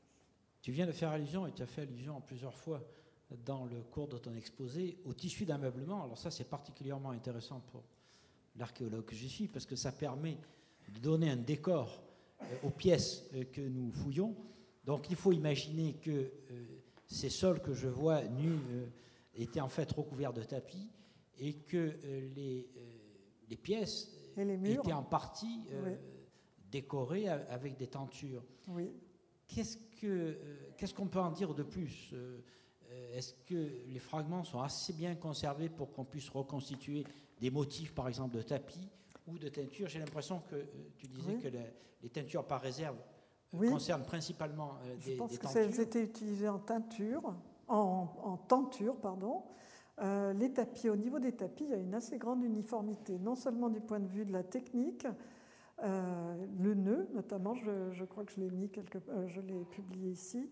Speaker 2: Tu viens de faire allusion, et tu as fait allusion plusieurs fois dans le cours de ton exposé, au tissu d'ameublement. Alors ça, c'est particulièrement intéressant pour l'archéologue que je suis, parce que ça permet de donner un décor euh, aux pièces euh, que nous fouillons. Donc il faut imaginer que euh, ces sols que je vois nus euh, étaient en fait recouverts de tapis, et que euh, les, euh, les pièces
Speaker 1: et les murs
Speaker 2: étaient en partie euh,
Speaker 1: oui.
Speaker 2: décorées avec des tentures.
Speaker 1: Oui.
Speaker 2: Qu'est-ce, que, euh, qu'est-ce qu'on peut en dire de plus ? euh, Est-ce que les fragments sont assez bien conservés pour qu'on puisse reconstituer des motifs, par exemple, de tapis ou de teinture? J'ai l'impression que tu disais oui. que les, les teintures par réserve
Speaker 1: oui.
Speaker 2: concernent principalement euh, des,
Speaker 1: Je pense
Speaker 2: des
Speaker 1: que
Speaker 2: tentures.
Speaker 1: elles étaient utilisées en teinture, en, en tenture, pardon. Euh, les tapis, au niveau des tapis, il y a une assez grande uniformité, non seulement du point de vue de la technique, euh, le nœud notamment, je, je crois que je l'ai mis quelque, euh, je l'ai publié ici,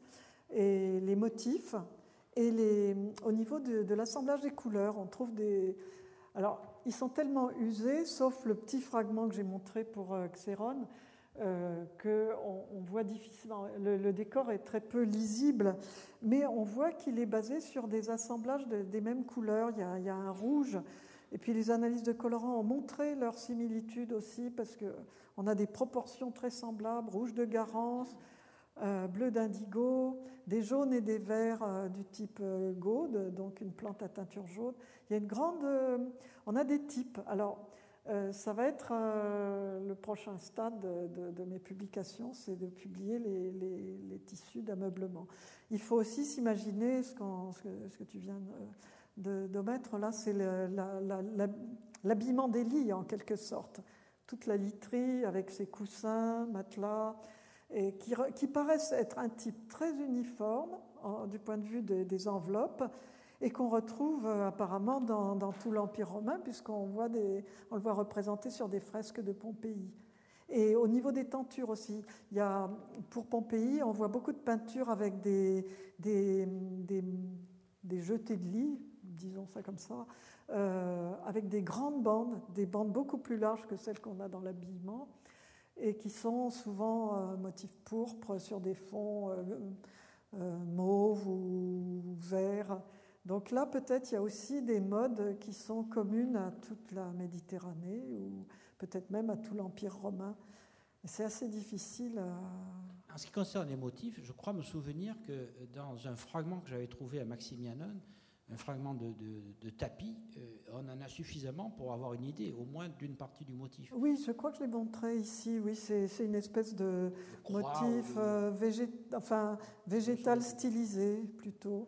Speaker 1: et les motifs, et les, au niveau de, de l'assemblage des couleurs, on trouve des... Alors, ils sont tellement usés, sauf le petit fragment que j'ai montré pour euh, Xéron, Euh, qu'on on voit difficilement. Le, le décor est très peu lisible, mais on voit qu'il est basé sur des assemblages de, des mêmes couleurs. Il y, a, il y a un rouge, et puis les analyses de colorants ont montré leur similitude aussi, parce qu'on a des proportions très semblables, rouge de Garance, euh, bleu d'indigo, des jaunes et des verts euh, du type euh, gaude, donc une plante à teinture jaune. Il y a une grande... Euh, on a des types. Alors, Euh, ça va être euh, le prochain stade de, de, de mes publications, c'est de publier les, les, les tissus d'ameublement. Il faut aussi s'imaginer ce, ce, que, ce que tu viens de, de, de mettre là, c'est le, la, la, la, l'habillement des lits en quelque sorte. Toute la literie avec ses coussins, matelas, et qui, qui paraissent être un type très uniforme en, du point de vue des, des enveloppes, et qu'on retrouve euh, apparemment dans, dans tout l'Empire romain, puisqu'on voit des, on le voit représenté sur des fresques de Pompéi. Et au niveau des tentures aussi, il y a, pour Pompéi, on voit beaucoup de peintures avec des, des, des, des jetés de lit, disons ça comme ça, euh, avec des grandes bandes, des bandes beaucoup plus larges que celles qu'on a dans l'habillement, et qui sont souvent euh, motifs pourpres sur des fonds euh, euh, mauves ou verts. Donc là, peut-être, il y a aussi des modes qui sont communes à toute la Méditerranée ou peut-être même à tout l'Empire romain. C'est assez difficile à...
Speaker 2: En ce qui concerne les motifs, je crois me souvenir que dans un fragment que j'avais trouvé à Maximianon, un fragment de, de, de tapis, euh, on en a suffisamment pour avoir une idée, au moins d'une partie du motif.
Speaker 1: Oui, je crois que je l'ai montré ici. Oui, c'est, c'est une espèce de, de motif de... Euh, végé... enfin, végétal stylisé, plutôt.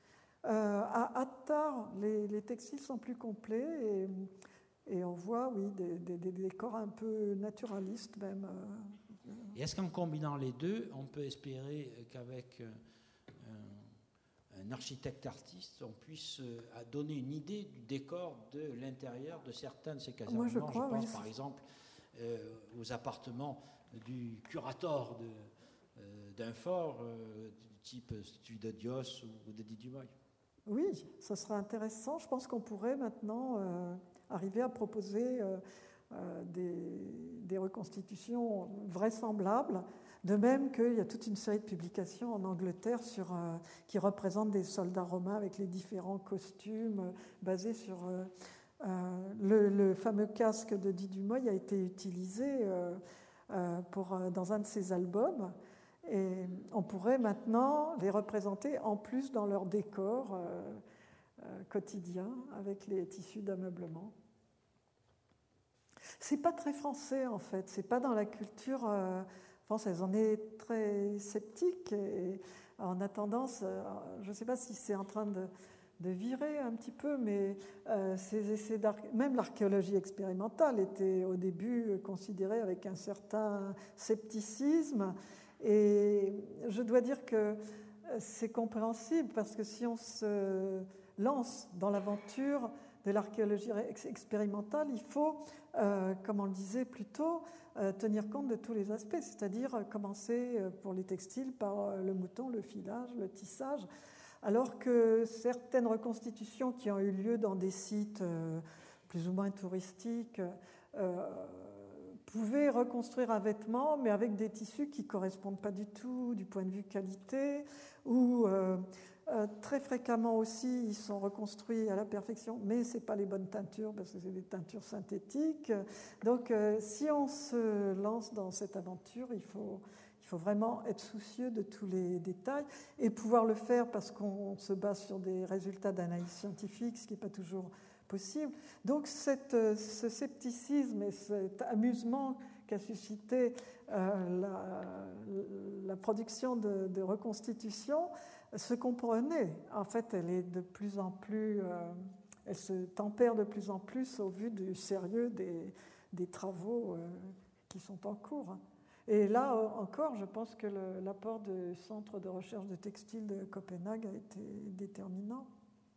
Speaker 1: Euh, à Attar, les, les textiles sont plus complets et, et on voit, oui, des, des, des décors un peu naturalistes même.
Speaker 2: Et est-ce qu'en combinant les deux, on peut espérer qu'avec un, un architecte-artiste, on puisse donner une idée du décor de l'intérieur de certains de ces casernements?
Speaker 1: Moi, je crois,
Speaker 2: je pense
Speaker 1: oui.
Speaker 2: par exemple euh, aux appartements du curator de, euh, d'un fort, euh, du type Studios ou de Didumoy.
Speaker 1: Oui, ça serait intéressant. Je pense qu'on pourrait maintenant euh, arriver à proposer euh, euh, des, des reconstitutions vraisemblables, de même qu'il y a toute une série de publications en Angleterre sur, euh, qui représentent des soldats romains avec les différents costumes euh, basés sur... Euh, euh, le, le fameux casque de Didumoy a été utilisé euh, euh, pour, dans un de ses albums. Et on pourrait maintenant les représenter en plus dans leur décor euh, euh, quotidien avec les tissus d'ameublement. C'est pas très français en fait, c'est pas dans la culture euh, française. On est très sceptique et on a tendance, euh, je ne sais pas si c'est en train de, de virer un petit peu, mais euh, ces essais même l'archéologie expérimentale était au début considérée avec un certain scepticisme. Et je dois dire que c'est compréhensible parce que si on se lance dans l'aventure de l'archéologie expérimentale, il faut, euh, comme on le disait plus tôt, euh, tenir compte de tous les aspects, c'est-à-dire commencer pour les textiles par le mouton, le filage, le tissage, alors que certaines reconstitutions qui ont eu lieu dans des sites euh, plus ou moins touristiques euh, pouvaient reconstruire un vêtement, mais avec des tissus qui ne correspondent pas du tout du point de vue qualité, ou euh, euh, très fréquemment aussi, ils sont reconstruits à la perfection, mais ce n'est pas les bonnes teintures, parce que c'est des teintures synthétiques. Donc, euh, si on se lance dans cette aventure, il faut, il faut vraiment être soucieux de tous les détails, et pouvoir le faire parce qu'on se base sur des résultats d'analyse scientifique, ce qui n'est pas toujours possible. Donc cette, ce scepticisme et cet amusement qu'a suscité euh, la, la production de, de reconstitution se comprenait. En fait, elle est de plus en plus, euh, elle se tempère de plus en plus au vu du sérieux des, des travaux euh, qui sont en cours. Et là encore, je pense que le, l'apport du Centre de recherche de textile de Copenhague a été déterminant.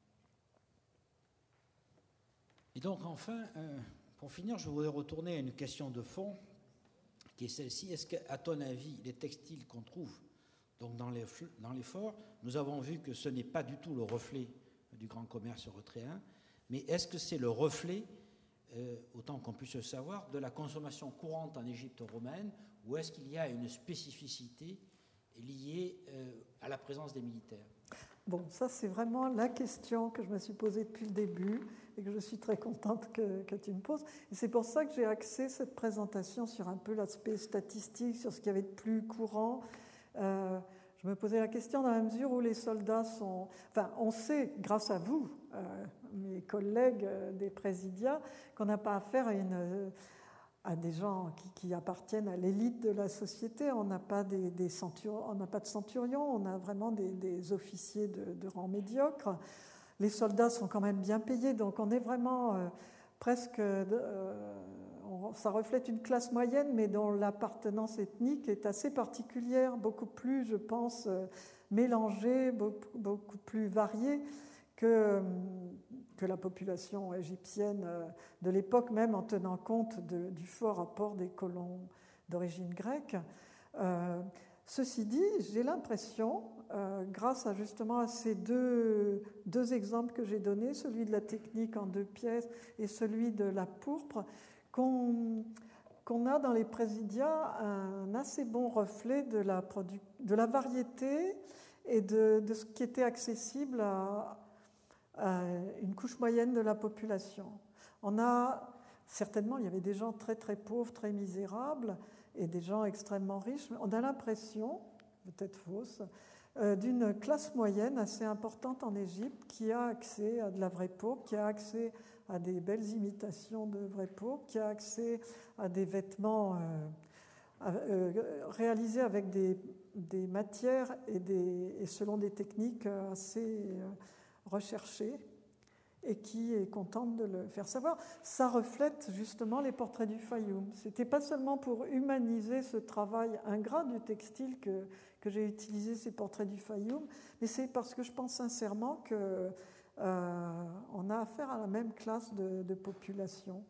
Speaker 2: Et donc enfin, euh, pour finir, je voudrais retourner à une question de fond, qui est celle-ci. Est-ce qu'à ton avis, les textiles qu'on trouve donc dans les, dans les forts, nous avons vu que ce n'est pas du tout le reflet du grand commerce erythréen, mais est-ce que c'est le reflet, euh, autant qu'on puisse le savoir, de la consommation courante en Égypte romaine, ou est-ce qu'il y a une spécificité liée euh, à la présence des militaires?
Speaker 1: Bon, ça c'est vraiment la question que je me suis posée depuis le début et que je suis très contente que, que tu me poses. Et c'est pour ça que j'ai axé cette présentation sur un peu l'aspect statistique, sur ce qu'il y avait de plus courant. Euh, je me posais la question dans la mesure où les soldats sont... Enfin, on sait, grâce à vous, euh, mes collègues des présidiats, qu'on n'a pas affaire à, une, à des gens qui, qui appartiennent à l'élite de la société. On n'a pas, des, des centurions, on n'a pas de centurions, on a vraiment des, des officiers de, de rang médiocre. Les soldats sont quand même bien payés, donc on est vraiment euh, presque... Euh, ça reflète une classe moyenne, mais dont l'appartenance ethnique est assez particulière, beaucoup plus, je pense, mélangée, beaucoup, beaucoup plus variée que, que la population égyptienne de l'époque, même en tenant compte de, du fort apport des colons d'origine grecque. Euh, ceci dit, j'ai l'impression, euh, grâce à justement à ces deux, deux exemples que j'ai donnés, celui de la technique en deux pièces et celui de la pourpre, Qu'on, qu'on a dans les présidiats un assez bon reflet de la, produ- de la variété et de, de ce qui était accessible à, à une couche moyenne de la population. On a, certainement, il y avait des gens très très pauvres, très misérables, et des gens extrêmement riches, mais on a l'impression, peut-être fausse, euh, d'une classe moyenne assez importante en Égypte qui a accès à de la vraie pourpre, qui a accès à des belles imitations de vraie pourpre, qui a accès à des vêtements euh, euh, réalisés avec des, des matières et, des, et selon des techniques assez euh, recherchées, et qui est contente de le faire savoir. Ça reflète justement les portraits du Fayoum. Ce n'était pas seulement pour humaniser ce travail ingrat du textile que, que j'ai utilisé ces portraits du Fayoum, mais c'est parce que je pense sincèrement que Euh, on a affaire à la même classe de, de population.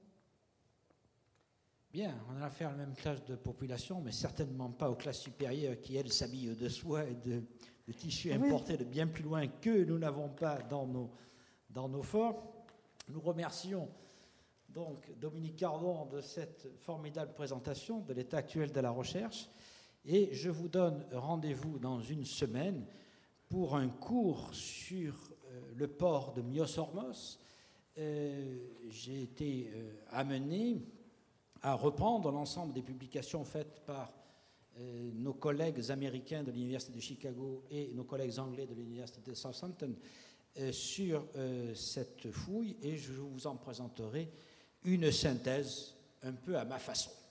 Speaker 2: Bien, on a affaire à la même classe de population, mais certainement pas aux classes supérieures qui, elles, s'habillent de soie et de, de tissus importés oui. de bien plus loin que nous n'avons pas dans nos, dans nos forts. Nous remercions donc Dominique Cardon de cette formidable présentation de l'état actuel de la recherche, et je vous donne rendez-vous dans une semaine pour un cours sur le port de Myos-Hormos. Euh, j'ai été euh, amené à reprendre l'ensemble des publications faites par euh, nos collègues américains de l'Université de Chicago et nos collègues anglais de l'Université de Southampton euh, sur euh, cette fouille, et je vous en présenterai une synthèse un peu à ma façon.